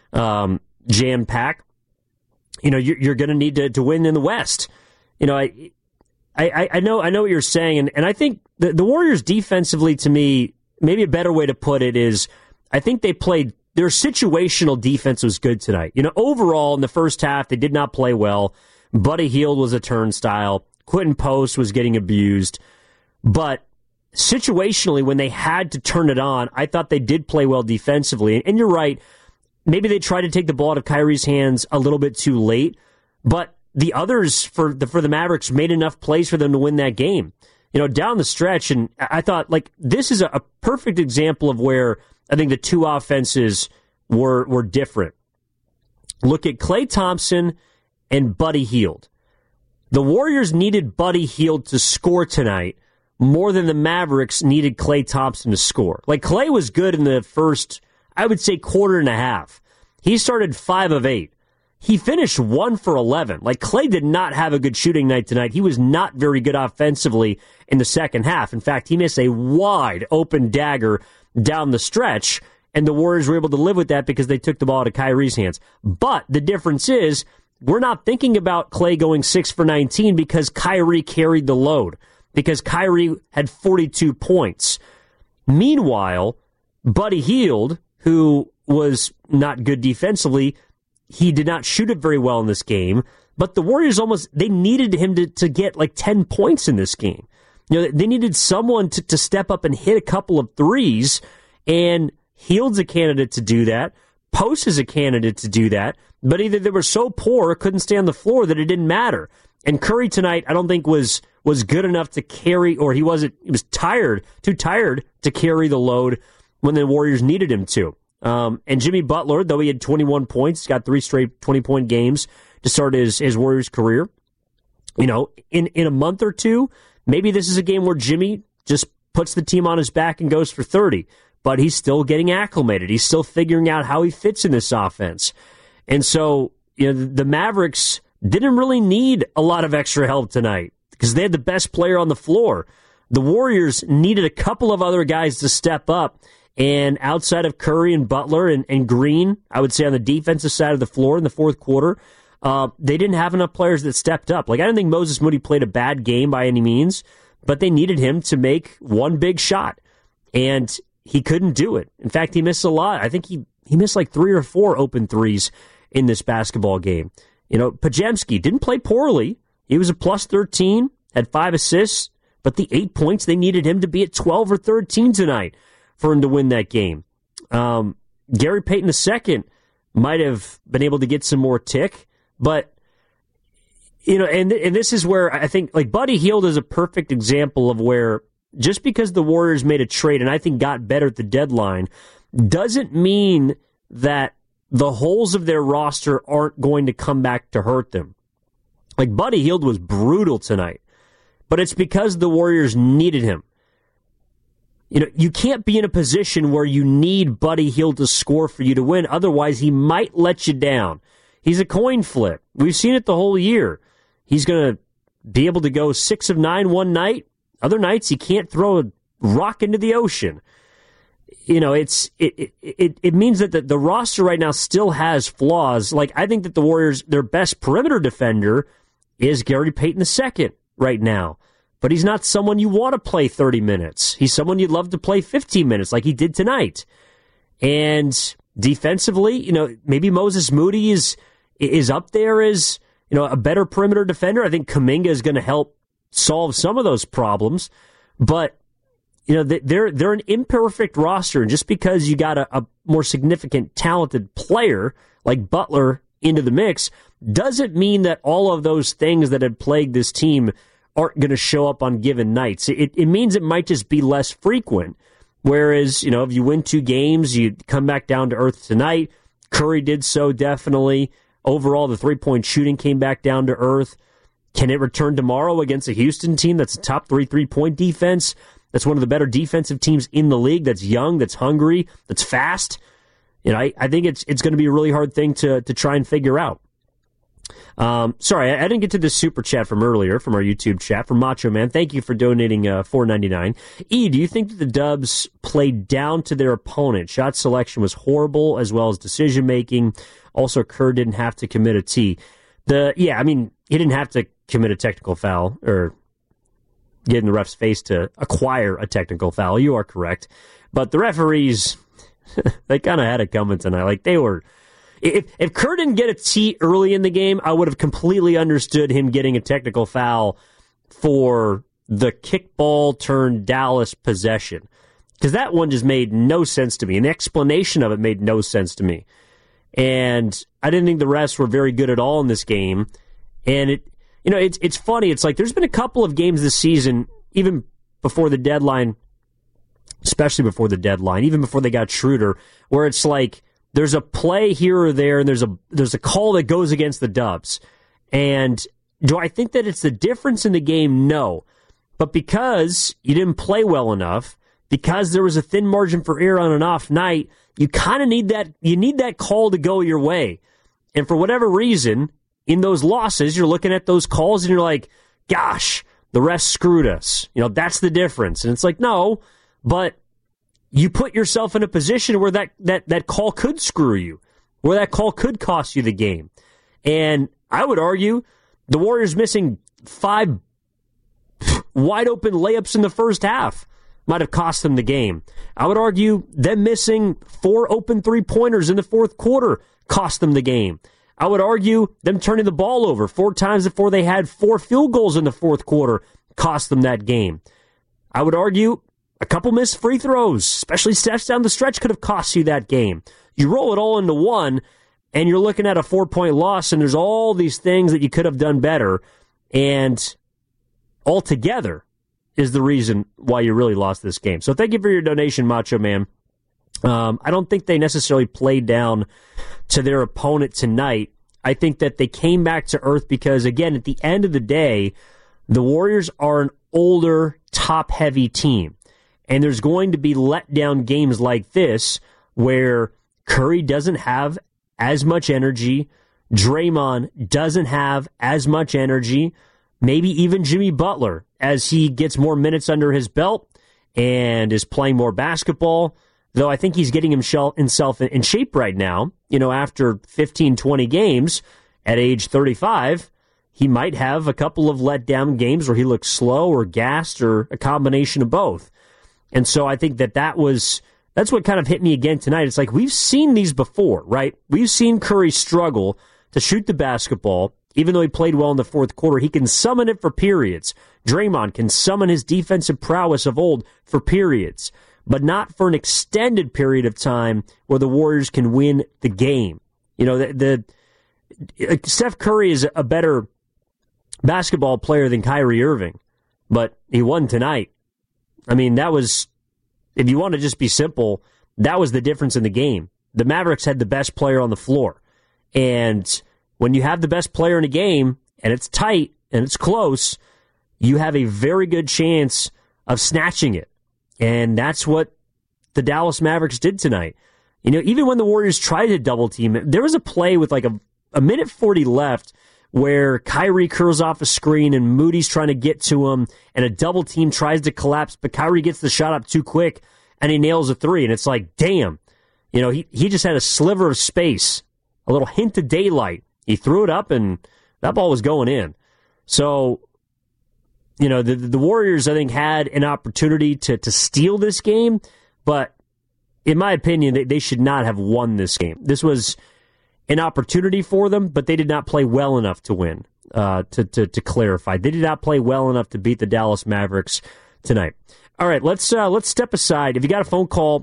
jam-pack, you're going to need to win in the West. I know what you're saying, and I think the Warriors defensively, to me, maybe a better way to put it is, I think they played. Their situational defense was good tonight. Overall in the first half, they did not play well. Buddy Hield was a turnstile. Quentin Post was getting abused. But situationally, when they had to turn it on, I thought they did play well defensively. And you're right. Maybe they tried to take the ball out of Kyrie's hands a little bit too late. But the others for the Mavericks made enough plays for them to win that game. Down the stretch. And I thought, this is a perfect example of where I think the two offenses were different. Look at Klay Thompson and Buddy Hield. The Warriors needed Buddy Hield to score tonight more than the Mavericks needed Klay Thompson to score. Klay was good in the first, I would say, quarter and a half. He started 5 of 8. He finished 1 for 11. Klay did not have a good shooting night tonight. He was not very good offensively in the second half. In fact, he missed a wide open dagger down the stretch, and the Warriors were able to live with that because they took the ball out of Kyrie's hands. But the difference is, we're not thinking about Klay going 6 for 19 because Kyrie carried the load, because Kyrie had 42 points. Meanwhile, Buddy Hield, who was not good defensively, he did not shoot it very well in this game, but the Warriors they needed him to get like 10 points in this game. They needed someone to step up and hit a couple of threes, and Hield's a candidate to do that. Post is a candidate to do that, but either they were so poor or couldn't stay on the floor that it didn't matter. And Curry tonight, I don't think was good enough to carry, or he was too tired to carry the load when the Warriors needed him to. And Jimmy Butler, though he had 21 points, got 3 straight 20-point games to start his Warriors career. In a month or two, maybe this is a game where Jimmy just puts the team on his back and goes for 30. But he's still getting acclimated. He's still figuring out how he fits in this offense. And so, the Mavericks didn't really need a lot of extra help tonight because they had the best player on the floor. The Warriors needed a couple of other guys to step up. And outside of Curry and Butler and Green, I would say on the defensive side of the floor in the fourth quarter, they didn't have enough players that stepped up. Like, I don't think Moses Moody played a bad game by any means, but they needed him to make one big shot. And he couldn't do it. In fact, he missed a lot. I think he missed like 3 or 4 open threes in this basketball game. Podziemski didn't play poorly. He was a plus 13, had 5 assists, but the 8 points, they needed him to be at 12 or 13 tonight for him to win that game. Gary Payton II might have been able to get some more tick, but and this is where I think like Buddy Hield is a perfect example of where just because the Warriors made a trade and I think got better at the deadline doesn't mean that the holes of their roster aren't going to come back to hurt them. Like Buddy Hield was brutal tonight, but it's because the Warriors needed him. You can't be in a position where you need Buddy Hield to score for you to win. Otherwise, he might let you down. He's a coin flip. We've seen it the whole year. He's going to be able to go 6 of 9 one night. Other nights, he can't throw a rock into the ocean. It means that the roster right now still has flaws. Like, I think that the Warriors, their best perimeter defender is Gary Payton II right now. But he's not someone you want to play 30 minutes. He's someone you'd love to play 15 minutes like he did tonight. And defensively, maybe Moses Moody is up there as, a better perimeter defender. I think Kuminga is going to help solve some of those problems, but they're an imperfect roster, and just because you got a more significant talented player like Butler into the mix doesn't mean that all of those things that had plagued this team aren't going to show up on given nights. It means it might just be less frequent, whereas if you win 2 games, you come back down to earth tonight. Curry did so definitely. Overall, the 3-point shooting came back down to earth. Can it return tomorrow against a Houston team that's a top 3 3-point defense? That's one of the better defensive teams in the league. That's young, that's hungry, that's fast. I think it's going to be a really hard thing to try and figure out. Sorry, I didn't get to this super chat from earlier from our YouTube chat from Macho Man. Thank you for donating $4.99. E, do you think that the Dubs played down to their opponent? Shot selection was horrible, as well as decision making. Also, Kerr didn't have to commit a T. He didn't have to commit a technical foul or get in the ref's face to acquire a technical foul. You are correct. But the referees, they kind of had it coming tonight. Like, they were... If Kerr didn't get a T early in the game, I would have completely understood him getting a technical foul for the kickball turned Dallas possession. Because that one just made no sense to me. And the explanation of it made no sense to me. And I didn't think the refs were very good at all in this game. And it's funny. It's like there's been a couple of games this season, even before the deadline, especially before the deadline, even before they got Schroeder, where it's like there's a play here or there, and there's a call that goes against the Dubs. And do I think that it's the difference in the game? No. But because you didn't play well enough, because there was a thin margin for error on an off night, you kind of need that call to go your way. And for whatever reason, in those losses, you're looking at those calls and you're like, gosh, the refs screwed us. That's the difference. And it's like, no, but you put yourself in a position where that call could screw you, where that call could cost you the game. And I would argue the Warriors missing 5 wide open layups in the first half might have cost them the game. I would argue them missing 4 open three-pointers in the fourth quarter cost them the game. I would argue them turning the ball over 4 times before they had 4 field goals in the fourth quarter cost them that game. I would argue a couple missed free throws, especially steps down the stretch, could have cost you that game. You roll it all into one, and you're looking at a 4-point loss, and there's all these things that you could have done better, and altogether is the reason why you really lost this game. So thank you for your donation, Macho Man. I don't think they necessarily played down to their opponent tonight. I think that they came back to earth because, again, at the end of the day, the Warriors are an older, top-heavy team. And there's going to be letdown games like this where Curry doesn't have as much energy, Draymond doesn't have as much energy, maybe even Jimmy Butler, as he gets more minutes under his belt and is playing more basketball, though I think he's getting himself in shape right now. You know, after 15, 20 games at age 35, he might have a couple of letdown games where he looks slow or gassed or a combination of both. And so I think that's what kind of hit me again tonight. It's like we've seen these before, right? We've seen Curry struggle to shoot the basketball. Even though he played well in the fourth quarter, he can summon it for periods. Draymond can summon his defensive prowess of old for periods, but not for an extended period of time where the Warriors can win the game. You know, Steph Curry is a better basketball player than Kyrie Irving, but he won tonight. I mean, that was, if you want to just be simple, that was the difference in the game. The Mavericks had the best player on the floor. And when you have the best player in a game, and it's tight, and it's close, you have a very good chance of snatching it. And that's what the Dallas Mavericks did tonight. You know, even when the Warriors tried to double team it, there was a play with like a minute 40 left where Kyrie curls off a screen and Moody's trying to get to him, and a double team tries to collapse, but Kyrie gets the shot up too quick, and he nails a three. And it's like, damn, you know, he just had a sliver of space, a little hint of daylight. He threw it up, and that ball was going in. So, you know, the Warriors, I think, had an opportunity to steal this game, but in my opinion, they should not have won this game. This was an opportunity for them, but they did not play well enough to win, to clarify. They did not play well enough to beat the Dallas Mavericks tonight. All right, let's step aside. If you got a phone call,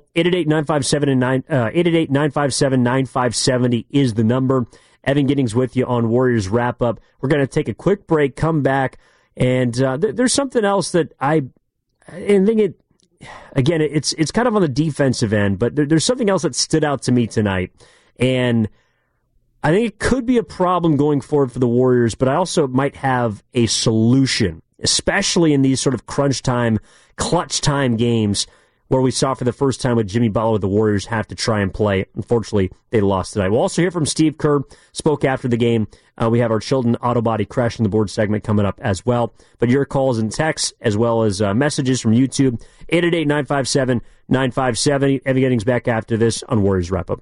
888-957-9570 is the number. Evan Giddings with you on Warriors Wrap-Up. We're going to take a quick break, come back, and there's something else that I think it's kind of on the defensive end, but there's something else that stood out to me tonight, and I think it could be a problem going forward for the Warriors, but I also might have a solution, especially in these sort of crunch time, clutch time games where we saw for the first time with Jimmy Butler, the Warriors have to try and play. Unfortunately, they lost tonight. We'll also hear from Steve Kerr, spoke after the game. We have our Chilton Auto Body Crash in the Board segment coming up as well. But your calls and texts, as well as messages from YouTube, 888-957-9570. Evan Giddings back after this on Warriors Wrap-Up.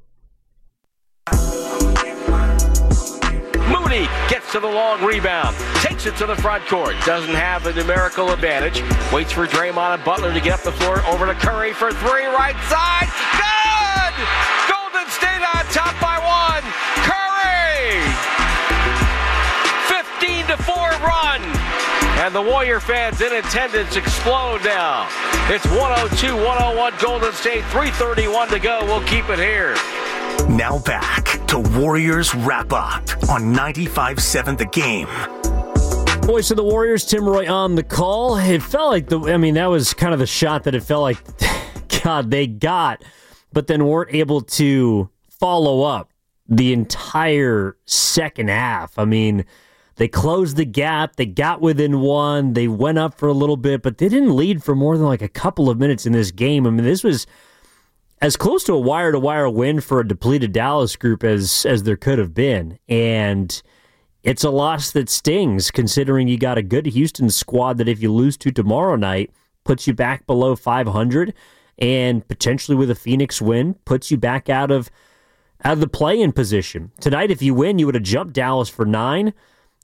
Moody gets to the long rebound, takes it to the front court, doesn't have the numerical advantage, waits for Draymond and Butler to get up the floor, over to Curry for three, right side, good! Golden State on top by one, Curry! 15-4 run, and the Warrior fans in attendance explode now. It's 102-101 Golden State, 3:31 to go, we'll keep it here. Now back to Warriors Wrap-Up on 95.7 The Game. Voice of the Warriors, Tim Roy on the call. It felt like that was kind of the shot that it felt like, God, they got, but then weren't able to follow up the entire second half. I mean, they closed the gap, they got within one, they went up for a little bit, but they didn't lead for more than like a couple of minutes in this game. I mean, this was as close to a wire-to-wire win for a depleted Dallas group as there could have been. And it's a loss that stings, considering you got a good Houston squad that if you lose to tomorrow night, puts you back below 500, and potentially with a Phoenix win, puts you back out of the play-in position. Tonight, if you win, you would have jumped Dallas for 9.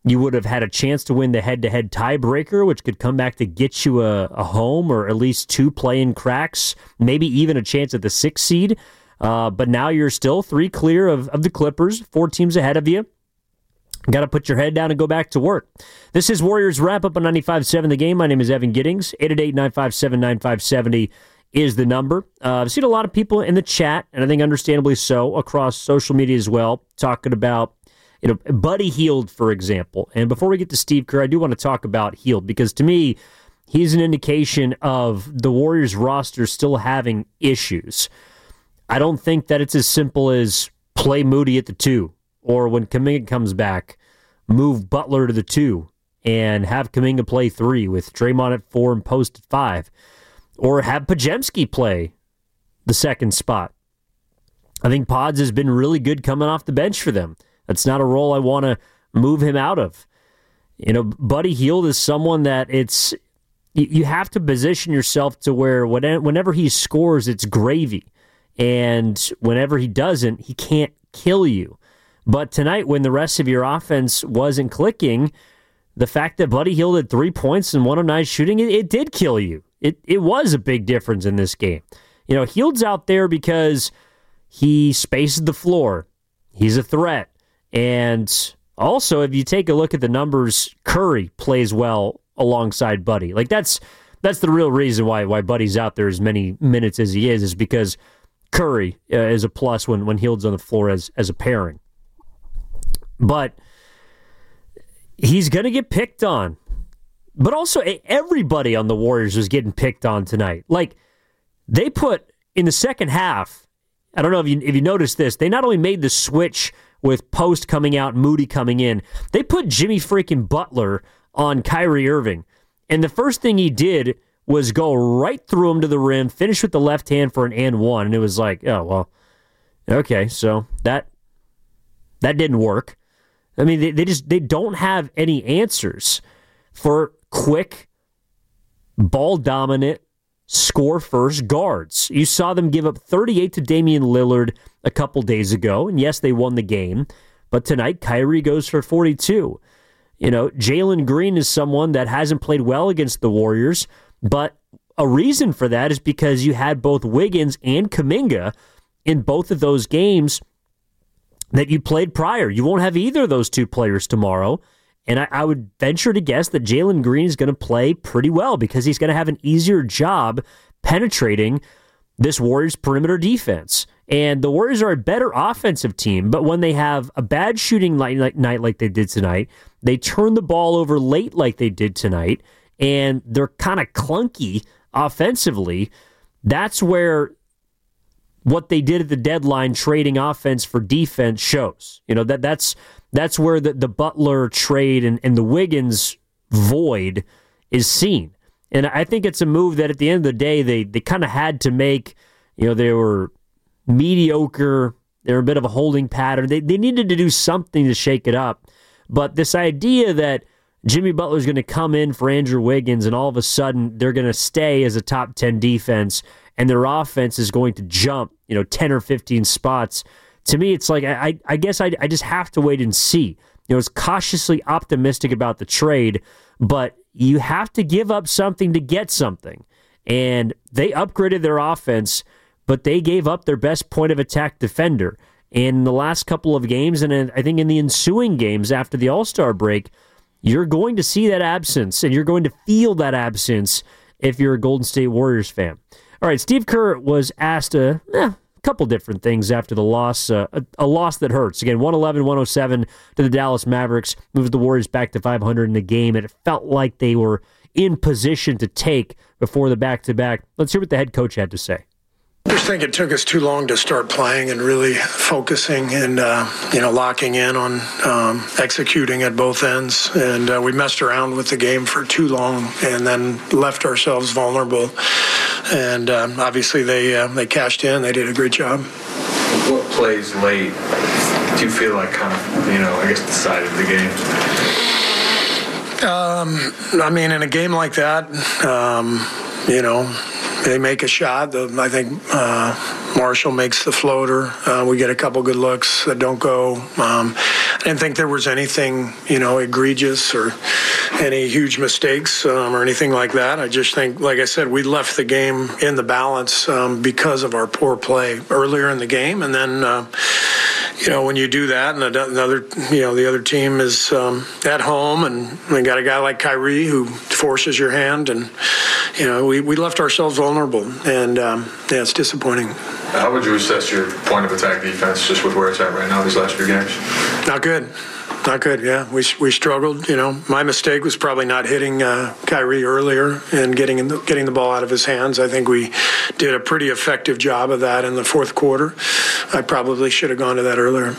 You would have had a chance to win the head-to-head tiebreaker, which could come back to get you a home or at least 2 play-in cracks, maybe even a chance at the 6th seed. But now you're still 3 clear of the Clippers, 4 teams ahead of you. Got to put your head down and go back to work. This is Warriors Wrap-Up on 95.7 The Game. My name is Evan Giddings. 888-957-9570 is the number. I've seen a lot of people in the chat, and I think understandably so, across social media as well, talking about Buddy Hield, for example. And before we get to Steve Kerr, I do want to talk about Hield, because to me, he's an indication of the Warriors roster still having issues. I don't think that it's as simple as play Moody at the 2, or when Kuminga comes back, move Butler to the 2 and have Kuminga play 3 with Draymond at 4 and Post at 5, or have Podziemski play the 2nd spot. I think Pods has been really good coming off the bench for them. That's not a role I want to move him out of. Buddy Hield is someone that you have to position yourself to where whenever he scores, it's gravy. And whenever he doesn't, he can't kill you. But tonight, when the rest of your offense wasn't clicking, the fact that Buddy Hield had 3 points and 1 of 9 shooting, it did kill you. It was a big difference in this game. Hield's out there because he spaces the floor. He's a threat. And also, if you take a look at the numbers, Curry plays well alongside Buddy. Like that's the real reason why Buddy's out there as many minutes as he is because Curry is a plus when Hield's on the floor as a pairing. But he's going to get picked on. But also, everybody on the Warriors was getting picked on tonight. Like, they put, in the second half, I don't know if you noticed this, they not only made the switch with Post coming out, Moody coming in, they put Jimmy freaking Butler on Kyrie Irving. And the first thing he did was go right through him to the rim, finish with the left hand for an and one. And it was like, oh, well, okay, so that didn't work. I mean, they don't have any answers for quick, ball-dominant, score-first guards. You saw them give up 38 to Damian Lillard a couple days ago, and yes, they won the game, but tonight Kyrie goes for 42. Jalen Green is someone that hasn't played well against the Warriors, but a reason for that is because you had both Wiggins and Kuminga in both of those games that you played prior. You won't have either of those two players tomorrow. And I would venture to guess that Jalen Green is going to play pretty well because he's going to have an easier job penetrating this Warriors perimeter defense. And the Warriors are a better offensive team, but when they have a bad shooting night like they did tonight, they turn the ball over late like they did tonight, and they're kind of clunky offensively. That's where what they did at the deadline, trading offense for defense, shows. That's where the Butler trade and the Wiggins void is seen. And I think it's a move that at the end of the day, they kind of had to make. They were mediocre. They were a bit of a holding pattern. They needed to do something to shake it up. But this idea that Jimmy Butler is going to come in for Andrew Wiggins and all of a sudden they're going to stay as a top 10 defense and their offense is going to jump 10 or 15 spots, to me, it's like, I guess I just have to wait and see. It's cautiously optimistic about the trade, but you have to give up something to get something. And they upgraded their offense, but they gave up their best point of attack defender. And in the last couple of games, and I think in the ensuing games after the All-Star break, you're going to see that absence, and you're going to feel that if you're a Golden State Warriors fan. All right, Steve Kerr was asked a couple different things after the loss, a loss that hurts. Again, 111-107 to the Dallas Mavericks, moved the Warriors back to 500 in the game, and it felt like they were in position to take before the back-to-back. Let's hear what the head coach had to say. I just think it took us too long to start playing and really focusing and, locking in on executing at both ends. And we messed around with the game for too long and then left ourselves vulnerable. And obviously they cashed in. They did a great job. What plays late do you feel like kind of, decided the game? In a game like that, they make a shot. I think Marshall makes the floater. We get a couple good looks that don't go. didn't think there was anything, egregious or any huge mistakes or anything like that. I just think, like I said, we left the game in the balance because of our poor play earlier in the game. And then, when you do that and the other team is at home and they got a guy like Kyrie who forces your hand and, we left ourselves vulnerable. And, it's disappointing. How would you assess your point of attack defense just with where it's at right now these last few games? Not good. Yeah. We struggled. My mistake was probably not hitting Kyrie earlier and getting the ball out of his hands. I think we did a pretty effective job of that in the fourth quarter. I probably should have gone to that earlier.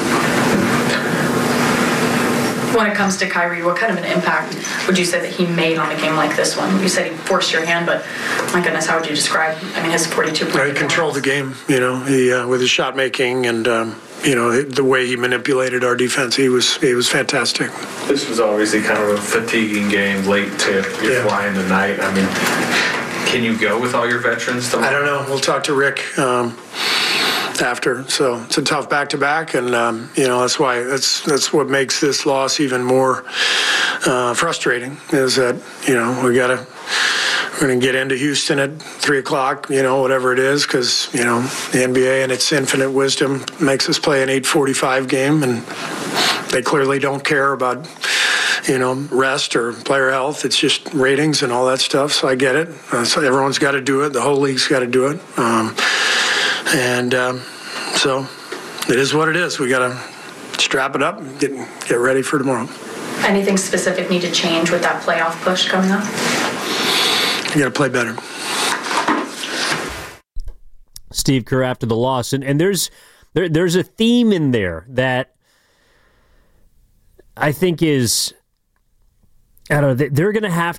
When it comes to Kyrie, what kind of an impact would you say that he made on a game like this one? You said he forced your hand, but my goodness, how would you describe, his 42 points? He controlled the game, he with his shot making and, the way he manipulated our defense, he was fantastic. This was obviously kind of a fatiguing game, late tip, you're flying tonight. Can you go with all your veterans? I don't know. We'll talk to Rick after. So it's a tough back-to-back, and that's why that's what makes this loss even more frustrating. Is that we're going to get into Houston at 3:00, whatever it is, because the NBA and its infinite wisdom makes us play an 8:45 game, and they clearly don't care about rest or player health. It's just ratings and all that stuff. So I get it. So everyone's got to do it. The whole league's got to do it. So it is what it is. We got to strap it up and get ready for tomorrow. Anything specific need to change with that playoff push coming up? You got to play better. Steve Kerr after the loss, and there's a theme in there that I think is, I don't know, they're going to have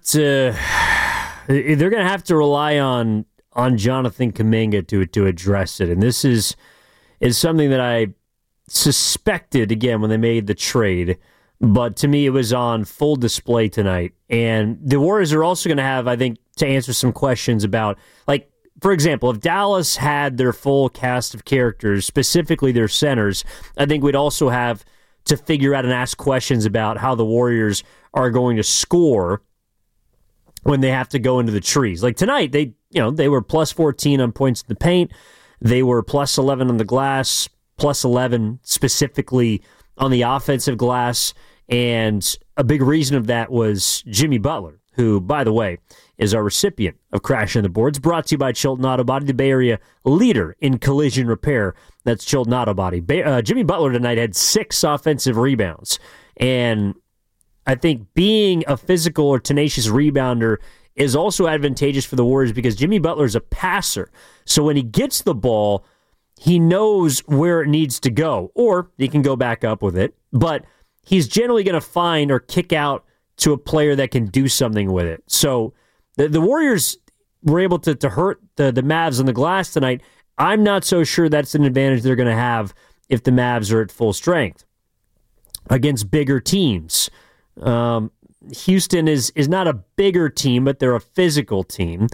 to rely on Jonathan Kuminga to address it, and this is something that I suspected again when they made the trade, but to me it was on full display tonight. And the Warriors are also going to have, I think, to answer some questions about, like, for example, if Dallas had their full cast of characters, specifically their centers, I think we'd also have to figure out and ask questions about how the Warriors are going to score when they have to go into the trees. Like tonight, they were plus 14 on points in the paint. They were plus 11 on the glass, plus 11 specifically on the offensive glass. And a big reason of that was Jimmy Butler, who, by the way, is our recipient of Crashing the Boards, brought to you by Chilton Auto Body, the Bay Area leader in collision repair. That's Chilton Auto Body. Jimmy Butler tonight had 6 offensive rebounds. And I think being a physical or tenacious rebounder is also advantageous for the Warriors because Jimmy Butler is a passer. So when he gets the ball, he knows where it needs to go, or he can go back up with it. But he's generally going to find or kick out to a player that can do something with it. So the Warriors were able to hurt the Mavs on the glass tonight. I'm not so sure that's an advantage they're going to have if the Mavs are at full strength against bigger teams. Houston is not a bigger team, but they're a physical team.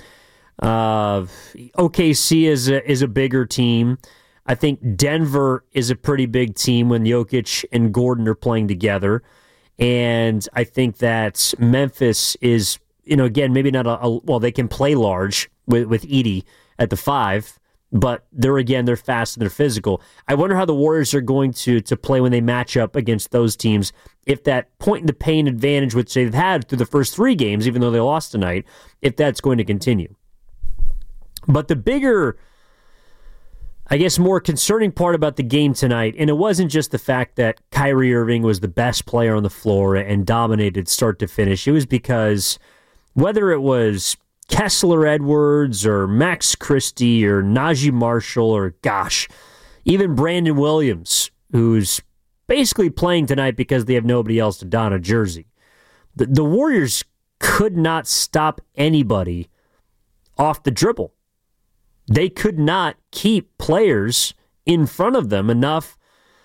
OKC is a bigger team. I think Denver is a pretty big team when Jokic and Gordon are playing together. And I think that Memphis is, again, maybe not well, they can play large with Edey at the 5, but they're fast and they're physical. I wonder how the Warriors are going to play when they match up against those teams, if that point in the paint advantage, which they've had through the first 3 games, even though they lost tonight, if that's going to continue. But the bigger, I guess, more concerning part about the game tonight, and it wasn't just the fact that Kyrie Irving was the best player on the floor and dominated start to finish. It was because whether it was Kessler Edwards or Max Christie or Najee Marshall or, even Brandon Williams, who's basically playing tonight because they have nobody else to don a jersey. The Warriors could not stop anybody off the dribble. They could not keep players in front of them enough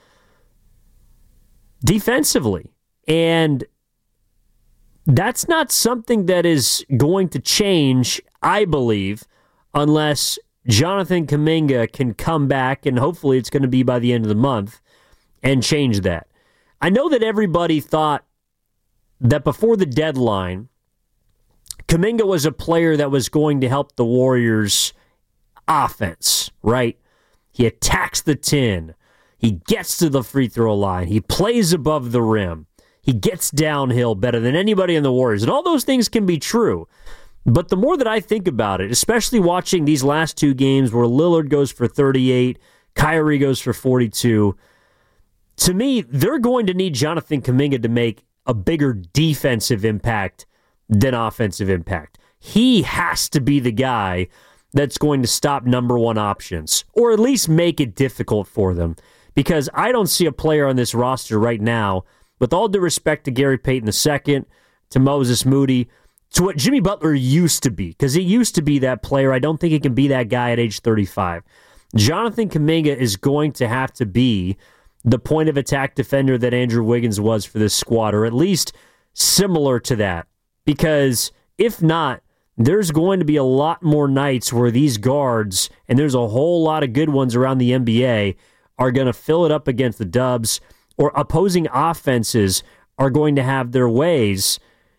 defensively. And that's not something that is going to change, I believe, unless Jonathan Kuminga can come back, and hopefully it's going to be by the end of the month, and change that. I know that everybody thought that before the deadline, Kuminga was a player that was going to help the Warriors' offense, right? He attacks the 10. He gets to the free throw line. He plays above the rim. He gets downhill better than anybody in the Warriors. And all those things can be true. But the more that I think about it, especially watching these last two games where Lillard goes for 38, Kyrie goes for 42, to me, they're going to need Jonathan Kuminga to make a bigger defensive impact than offensive impact. He has to be the guy that's going to stop number one options, or at least make it difficult for them. Because I don't see a player on this roster right now, with all due respect to Gary Payton II, to Moses Moody, to what Jimmy Butler used to be, because he used to be that player. I don't think he can be that guy at age 35. Jonathan Kuminga is going to have to be the point of attack defender that Andrew Wiggins was for this squad, or at least similar to that. Because if not, there's going to be a lot more nights where these guards, and there's a whole lot of good ones around the NBA, are going to fill it up against the Dubs, or opposing offenses are going to have their ways,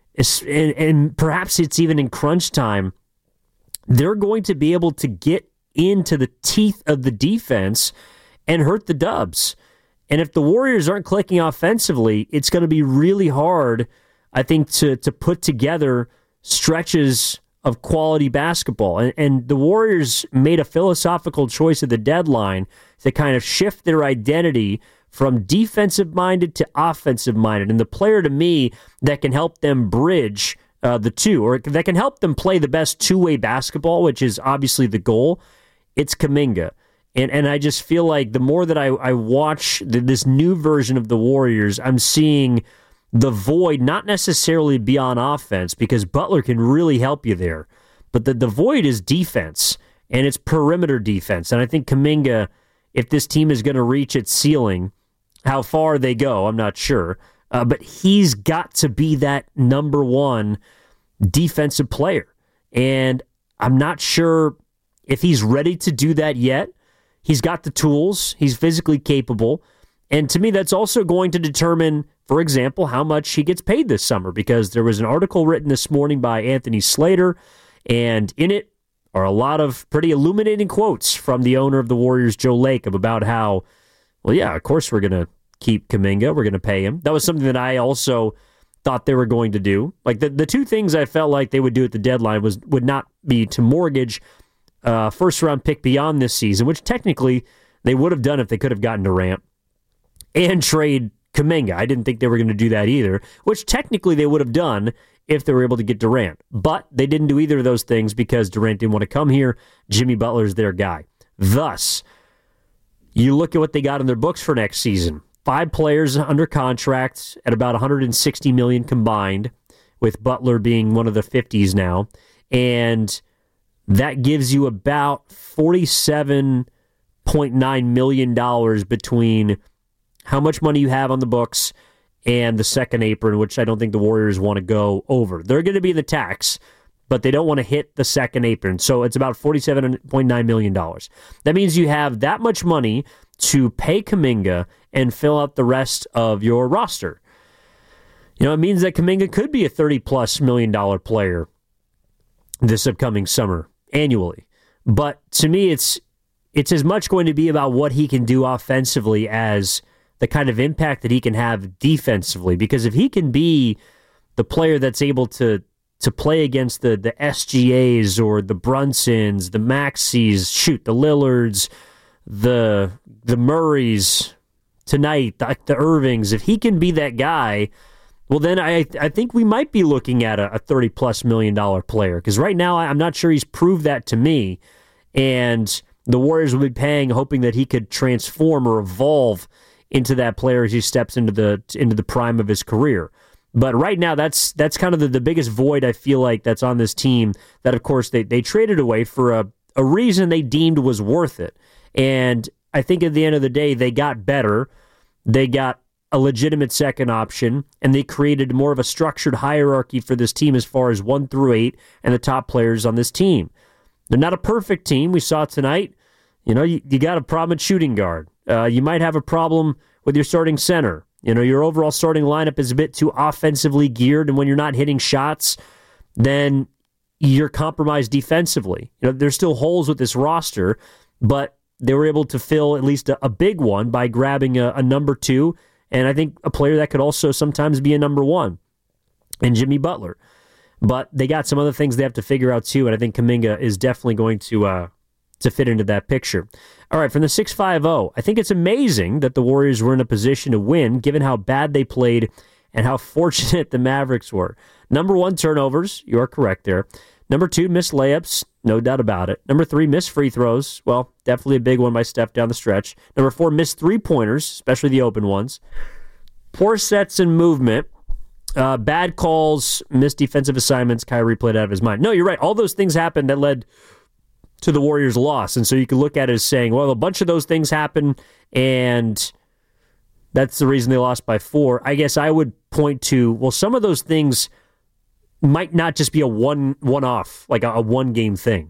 and perhaps it's even in crunch time. They're going to be able to get into the teeth of the defense and hurt the Dubs. And if the Warriors aren't clicking offensively, it's going to be really hard, I think, to put together stretches of quality basketball. And the Warriors made a philosophical choice at the deadline to kind of shift their identity from defensive-minded to offensive-minded. And the player, to me, that can help them bridge the two, or that can help them play the best two-way basketball, which is obviously the goal, it's Kuminga. And I just feel like the more that I watch this new version of the Warriors, I'm seeing the void not necessarily be on offense, because Butler can really help you there. But the void is defense, and it's perimeter defense. And I think Kuminga, if this team is going to reach its ceiling, how far they go, I'm not sure. But he's got to be that number one defensive player. And I'm not sure if he's ready to do that yet. He's got the tools. He's physically capable. And to me, that's also going to determine, for example, how much he gets paid this summer, because there was an article written this morning by Anthony Slater, and in it are a lot of pretty illuminating quotes from the owner of the Warriors, Joe Lacob, about how, well, yeah, of course we're going to keep Kuminga. We're going to pay him. That was something that I also thought they were going to do. Like the two things I felt like they would do at the deadline would not be to mortgage first-round pick beyond this season, which technically they would have done if they could have gotten Durant, and trade Kuminga. I didn't think they were going to do that either, which technically they would have done if they were able to get Durant. But they didn't do either of those things because Durant didn't want to come here. Jimmy Butler's their guy. Thus, you look at what they got in their books for next season. 5 players under contract at about $160 million combined, with Butler being one of the 50s now. And that gives you about $47.9 million between how much money you have on the books and the second apron, which I don't think the Warriors want to go over. They're going to be in the tax, but they don't want to hit the second apron. So it's about $47.9 million. That means you have that much money to pay Kuminga and fill out the rest of your roster. You know, it means that Kuminga could be a $30+ million player this upcoming summer, annually. But to me, it's as much going to be about what he can do offensively as the kind of impact that he can have defensively. Because if he can be the player that's able to play against the SGAs or the Brunsons, the Maxis, the Lillards, the Murrays tonight, the Irvings, if he can be that guy, well, then I think we might be looking at a $30+ million player. Because right now, I'm not sure he's proved that to me. And the Warriors will be paying, hoping that he could transform or evolve into that player as he steps into the prime of his career. But right now, that's kind of the biggest void I feel like that's on this team, that, of course, they traded away for a reason they deemed was worth it. And I think at the end of the day, they got better. They got a legitimate second option, and they created more of a structured hierarchy for this team as far as 1 through 8 and the top players on this team. They're not a perfect team. We saw tonight. You know, you got a problem at shooting guard. You might have a problem with your starting center. Your overall starting lineup is a bit too offensively geared, and when you're not hitting shots, then you're compromised defensively. There's still holes with this roster, but they were able to fill at least a big one by grabbing a number 2, and I think a player that could also sometimes be a number 1, and Jimmy Butler. But they got some other things they have to figure out too, and I think Kuminga is definitely going to fit into that picture. All right, from the 650, I think it's amazing that the Warriors were in a position to win, given how bad they played and how fortunate the Mavericks were. Number 1, turnovers. You are correct there. Number 2, missed layups. No doubt about it. Number 3, missed free throws. Well, definitely a big one by Steph down the stretch. Number 4, missed three-pointers, especially the open ones. Poor sets and movement. Bad calls, missed defensive assignments. Kyrie played out of his mind. No, you're right. All those things happened that led to the Warriors' loss. And so you can look at it as saying, well, a bunch of those things happened, and that's the reason they lost by 4. I guess I would point to, well, some of those things might not just be a one-off, like a one-game thing.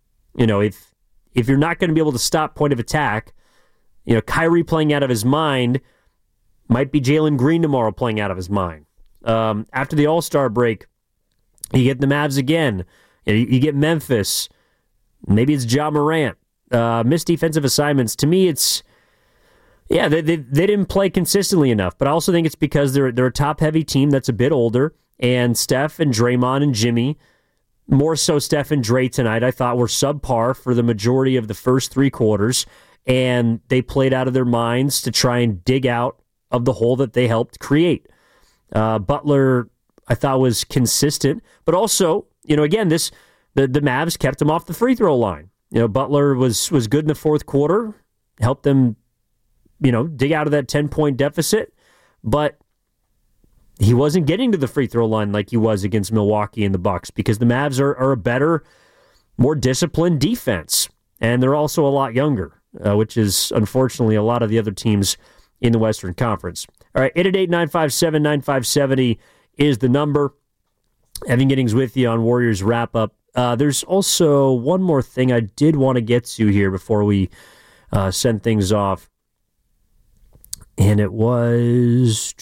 If you're not going to be able to stop point of attack, Kyrie playing out of his mind might be Jalen Green tomorrow playing out of his mind. After the All-Star break, you get the Mavs again. You get Memphis. Maybe it's Ja Morant. Missed defensive assignments. To me, it's, they didn't play consistently enough. But I also think it's because they're a top-heavy team that's a bit older. And Steph and Draymond and Jimmy, more so Steph and Dre tonight, I thought were subpar for the majority of the first 3 quarters. And they played out of their minds to try and dig out of the hole that they helped create. Butler, I thought, was consistent, but also, again, the Mavs kept him off the free throw line. Butler was good in the fourth quarter, helped them, dig out of that 10-point deficit, but he wasn't getting to the free throw line like he was against Milwaukee and the Bucks, because the Mavs are a better, more disciplined defense, and they're also a lot younger, which is unfortunately a lot of the other teams in the Western Conference. All right, 888-957-9570 is the number. Evan Giddings with you on Warriors Wrap-Up. There's also one more thing I did want to get to here before we send things off. And it was...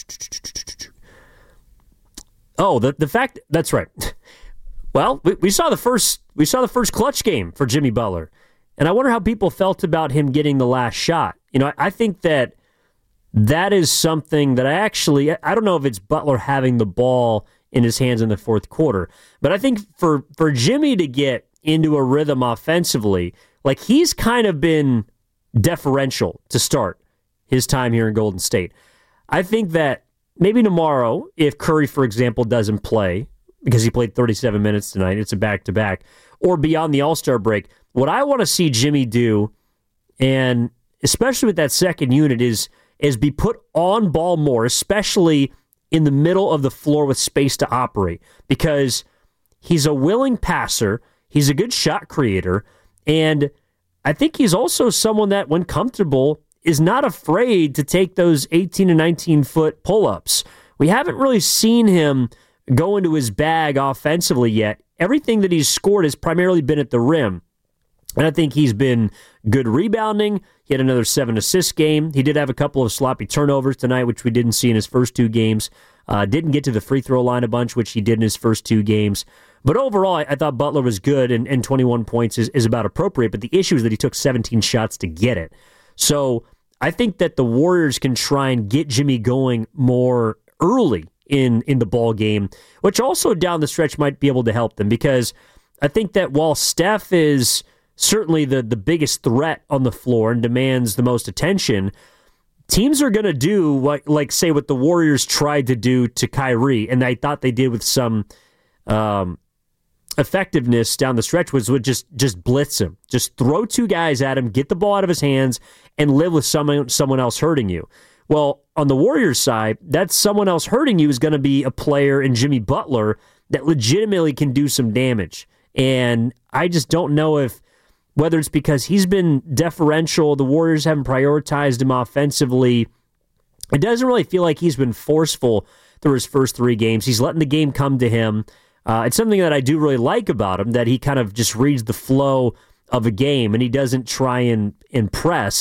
Oh, the fact... That's right. Well, we saw the first clutch game for Jimmy Butler. And I wonder how people felt about him getting the last shot. I think that is something that I don't know if it's Butler having the ball in his hands in the fourth quarter, but I think for Jimmy to get into a rhythm offensively, like he's kind of been deferential to start his time here in Golden State. I think that maybe tomorrow, if Curry, for example, doesn't play, because he played 37 minutes tonight, it's a back-to-back, or beyond the All-Star break, what I want to see Jimmy do, and especially with that second unit, is be put on ball more, especially in the middle of the floor with space to operate, because he's a willing passer, he's a good shot creator, and I think he's also someone that, when comfortable, is not afraid to take those 18 and 19-foot pull-ups. We haven't really seen him go into his bag offensively yet. Everything that he's scored has primarily been at the rim. And I think he's been good rebounding. He had another 7-assist game. He did have a couple of sloppy turnovers tonight, which we didn't see in his first 2 games. Didn't get to the free throw line a bunch, which he did in his first 2 games. But overall, I thought Butler was good, and 21 points is about appropriate. But the issue is that he took 17 shots to get it. So I think that the Warriors can try and get Jimmy going more early in the ball game, which also down the stretch might be able to help them, because I think that while Steph is certainly the biggest threat on the floor and demands the most attention, teams are going to do like say what the Warriors tried to do to Kyrie, and I thought they did with some effectiveness down the stretch, would just blitz him. Just throw 2 guys at him, get the ball out of his hands, and live with someone else hurting you. Well, on the Warriors side, that someone else hurting you is going to be a player in Jimmy Butler that legitimately can do some damage. And I just don't know whether it's because he's been deferential, the Warriors haven't prioritized him offensively. It doesn't really feel like he's been forceful through his first 3 games. He's letting the game come to him. It's something that I do really like about him, that he kind of just reads the flow of a game and he doesn't try and impress.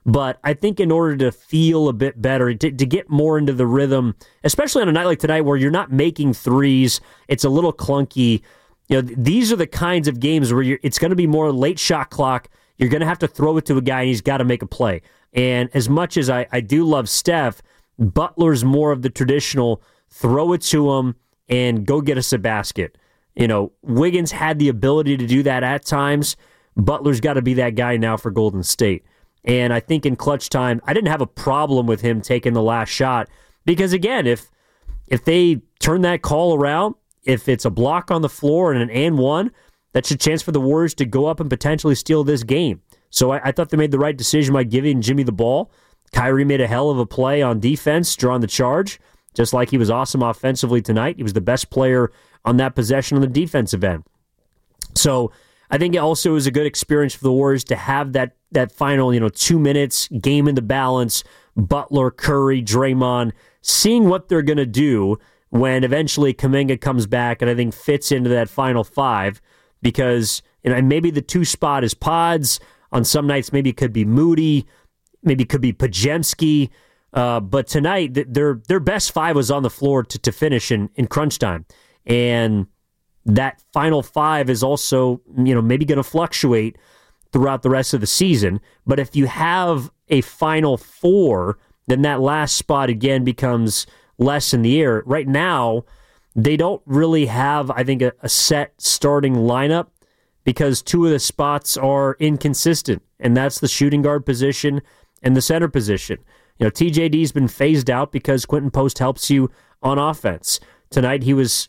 But I think in order to feel a bit better, to get more into the rhythm, especially on a night like tonight where you're not making threes, it's a little clunky. These are the kinds of games where it's going to be more late shot clock. You're going to have to throw it to a guy, and he's got to make a play. And as much as I do love Steph, Butler's more of the traditional throw it to him and go get us a basket. Wiggins had the ability to do that at times. Butler's got to be that guy now for Golden State. And I think in clutch time, I didn't have a problem with him taking the last shot because, again, if they turn that call around, if it's a block on the floor and an and one, that's a chance for the Warriors to go up and potentially steal this game. So I thought they made the right decision by giving Jimmy the ball. Kyrie made a hell of a play on defense, drawing the charge, just like he was awesome offensively tonight. He was the best player on that possession on the defensive end. So I think it also was a good experience for the Warriors to have that final 2 minutes, game in the balance, Butler, Curry, Draymond, seeing what they're going to do when eventually Kuminga comes back and I think fits into that final five because maybe the 2 spot is Pods. On some nights, maybe it could be Moody, maybe it could be Podziemski. But tonight, their best 5 was on the floor to finish in crunch time. And that final 5 is also, maybe going to fluctuate throughout the rest of the season. But if you have a final 4, then that last spot again becomes less in the air. Right now, they don't really have, I think, a set starting lineup because 2 of the spots are inconsistent, and that's the shooting guard position and the center position. TJD's been phased out because Quentin Post helps you on offense. Tonight he was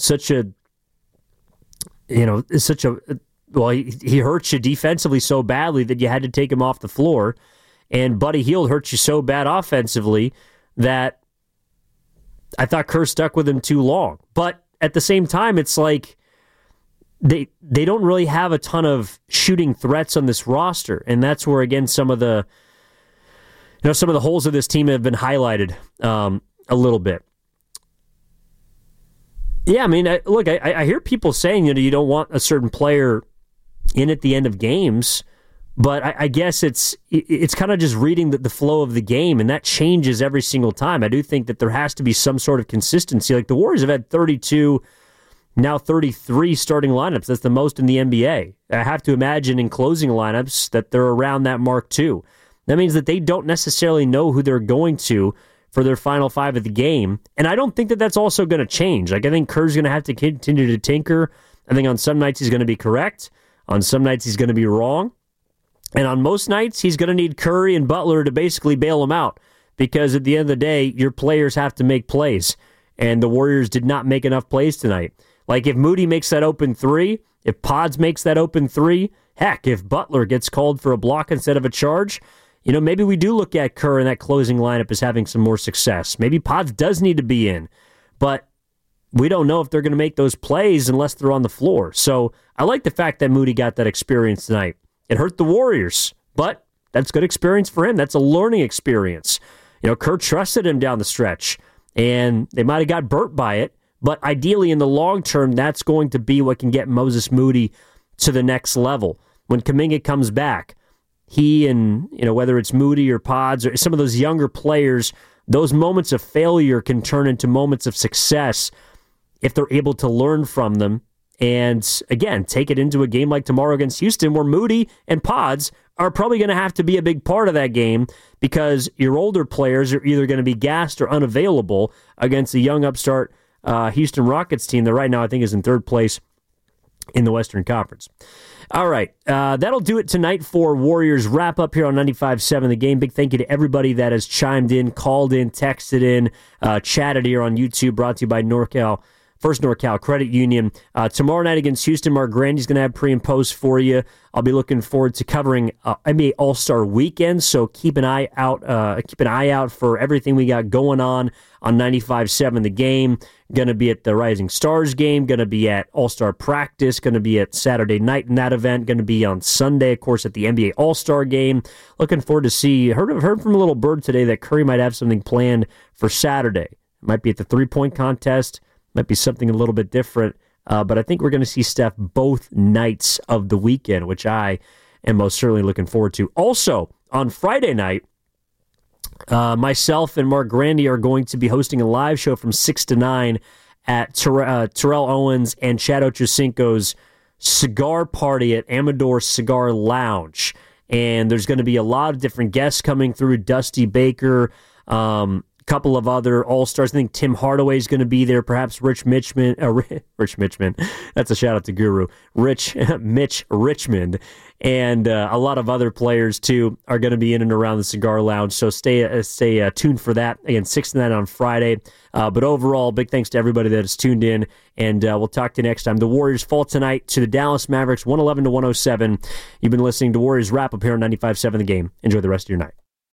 he hurts you defensively so badly that you had to take him off the floor, and Buddy Hield hurts you so bad offensively that I thought Kerr stuck with him too long. But at the same time, it's like they don't really have a ton of shooting threats on this roster, and that's where again some of the holes of this team have been highlighted a little bit. Yeah, I mean, I hear people saying you don't want a certain player in at the end of games, but I guess it's kind of just reading the flow of the game, and that changes every single time. I do think that there has to be some sort of consistency. Like the Warriors have had 32, now 33 starting lineups. That's the most in the NBA. I have to imagine in closing lineups that they're around that mark too. That means that they don't necessarily know who they're going to for their final 5 of the game. And I don't think that that's also going to change. Like I think Kerr's going to have to continue to tinker. I think on some nights he's going to be correct. On some nights he's going to be wrong. And on most nights he's going to need Curry and Butler to basically bail him out. Because at the end of the day, your players have to make plays. And the Warriors did not make enough plays tonight. Like if Moody makes that open 3, if Pods makes that open 3, heck, if Butler gets called for a block instead of a charge, maybe we do look at Kerr in that closing lineup as having some more success. Maybe Pods does need to be in, but we don't know if they're going to make those plays unless they're on the floor. So I like the fact that Moody got that experience tonight. It hurt the Warriors, but that's good experience for him. That's a learning experience. Kerr trusted him down the stretch, and they might have got burnt by it, but ideally in the long term, that's going to be what can get Moses Moody to the next level. When Kuminga comes back, he and, whether it's Moody or Pods or some of those younger players, those moments of failure can turn into moments of success if they're able to learn from them and, again, take it into a game like tomorrow against Houston where Moody and Pods are probably going to have to be a big part of that game because your older players are either going to be gassed or unavailable against the young upstart Houston Rockets team that right now I think is in 3rd place in the Western Conference. All right, that'll do it tonight for Warriors wrap-up here on 95.7 The Game. Big thank you to everybody that has chimed in, called in, texted in, chatted here on YouTube, brought to you by First NorCal Credit Union. Tomorrow night against Houston, Mark Grandy's going to have pre and post for you. I'll be looking forward to covering NBA All-Star Weekend, so keep an eye out for everything we got going on 95.7 The Game. Going to be at the Rising Stars game, going to be at All-Star Practice, going to be at Saturday night in that event, going to be on Sunday, of course, at the NBA All-Star game. Looking forward to see, heard from a little bird today that Curry might have something planned for Saturday. It might be at the 3-point contest, might be something a little bit different, but I think we're going to see Steph both nights of the weekend, which I am most certainly looking forward to. Also, on Friday night, myself and Mark Grandy are going to be hosting a live show from 6 to 9 at Terrell Owens and Chad Ochocinco's cigar party at Amador Cigar Lounge. And there's going to be a lot of different guests coming through. Dusty Baker, couple of other all-stars. I think Tim Hardaway is going to be there, perhaps Rich Mitchman. That's a shout-out to Guru. Mitch Richmond. And a lot of other players, too, are going to be in and around the Cigar Lounge. So stay tuned for that. Again, 6 to 9 on Friday. But overall, big thanks to everybody that has tuned in. And we'll talk to you next time. The Warriors fall tonight to the Dallas Mavericks, 111-107. You've been listening to Warriors Wrap Up here on 95.7 The Game. Enjoy the rest of your night.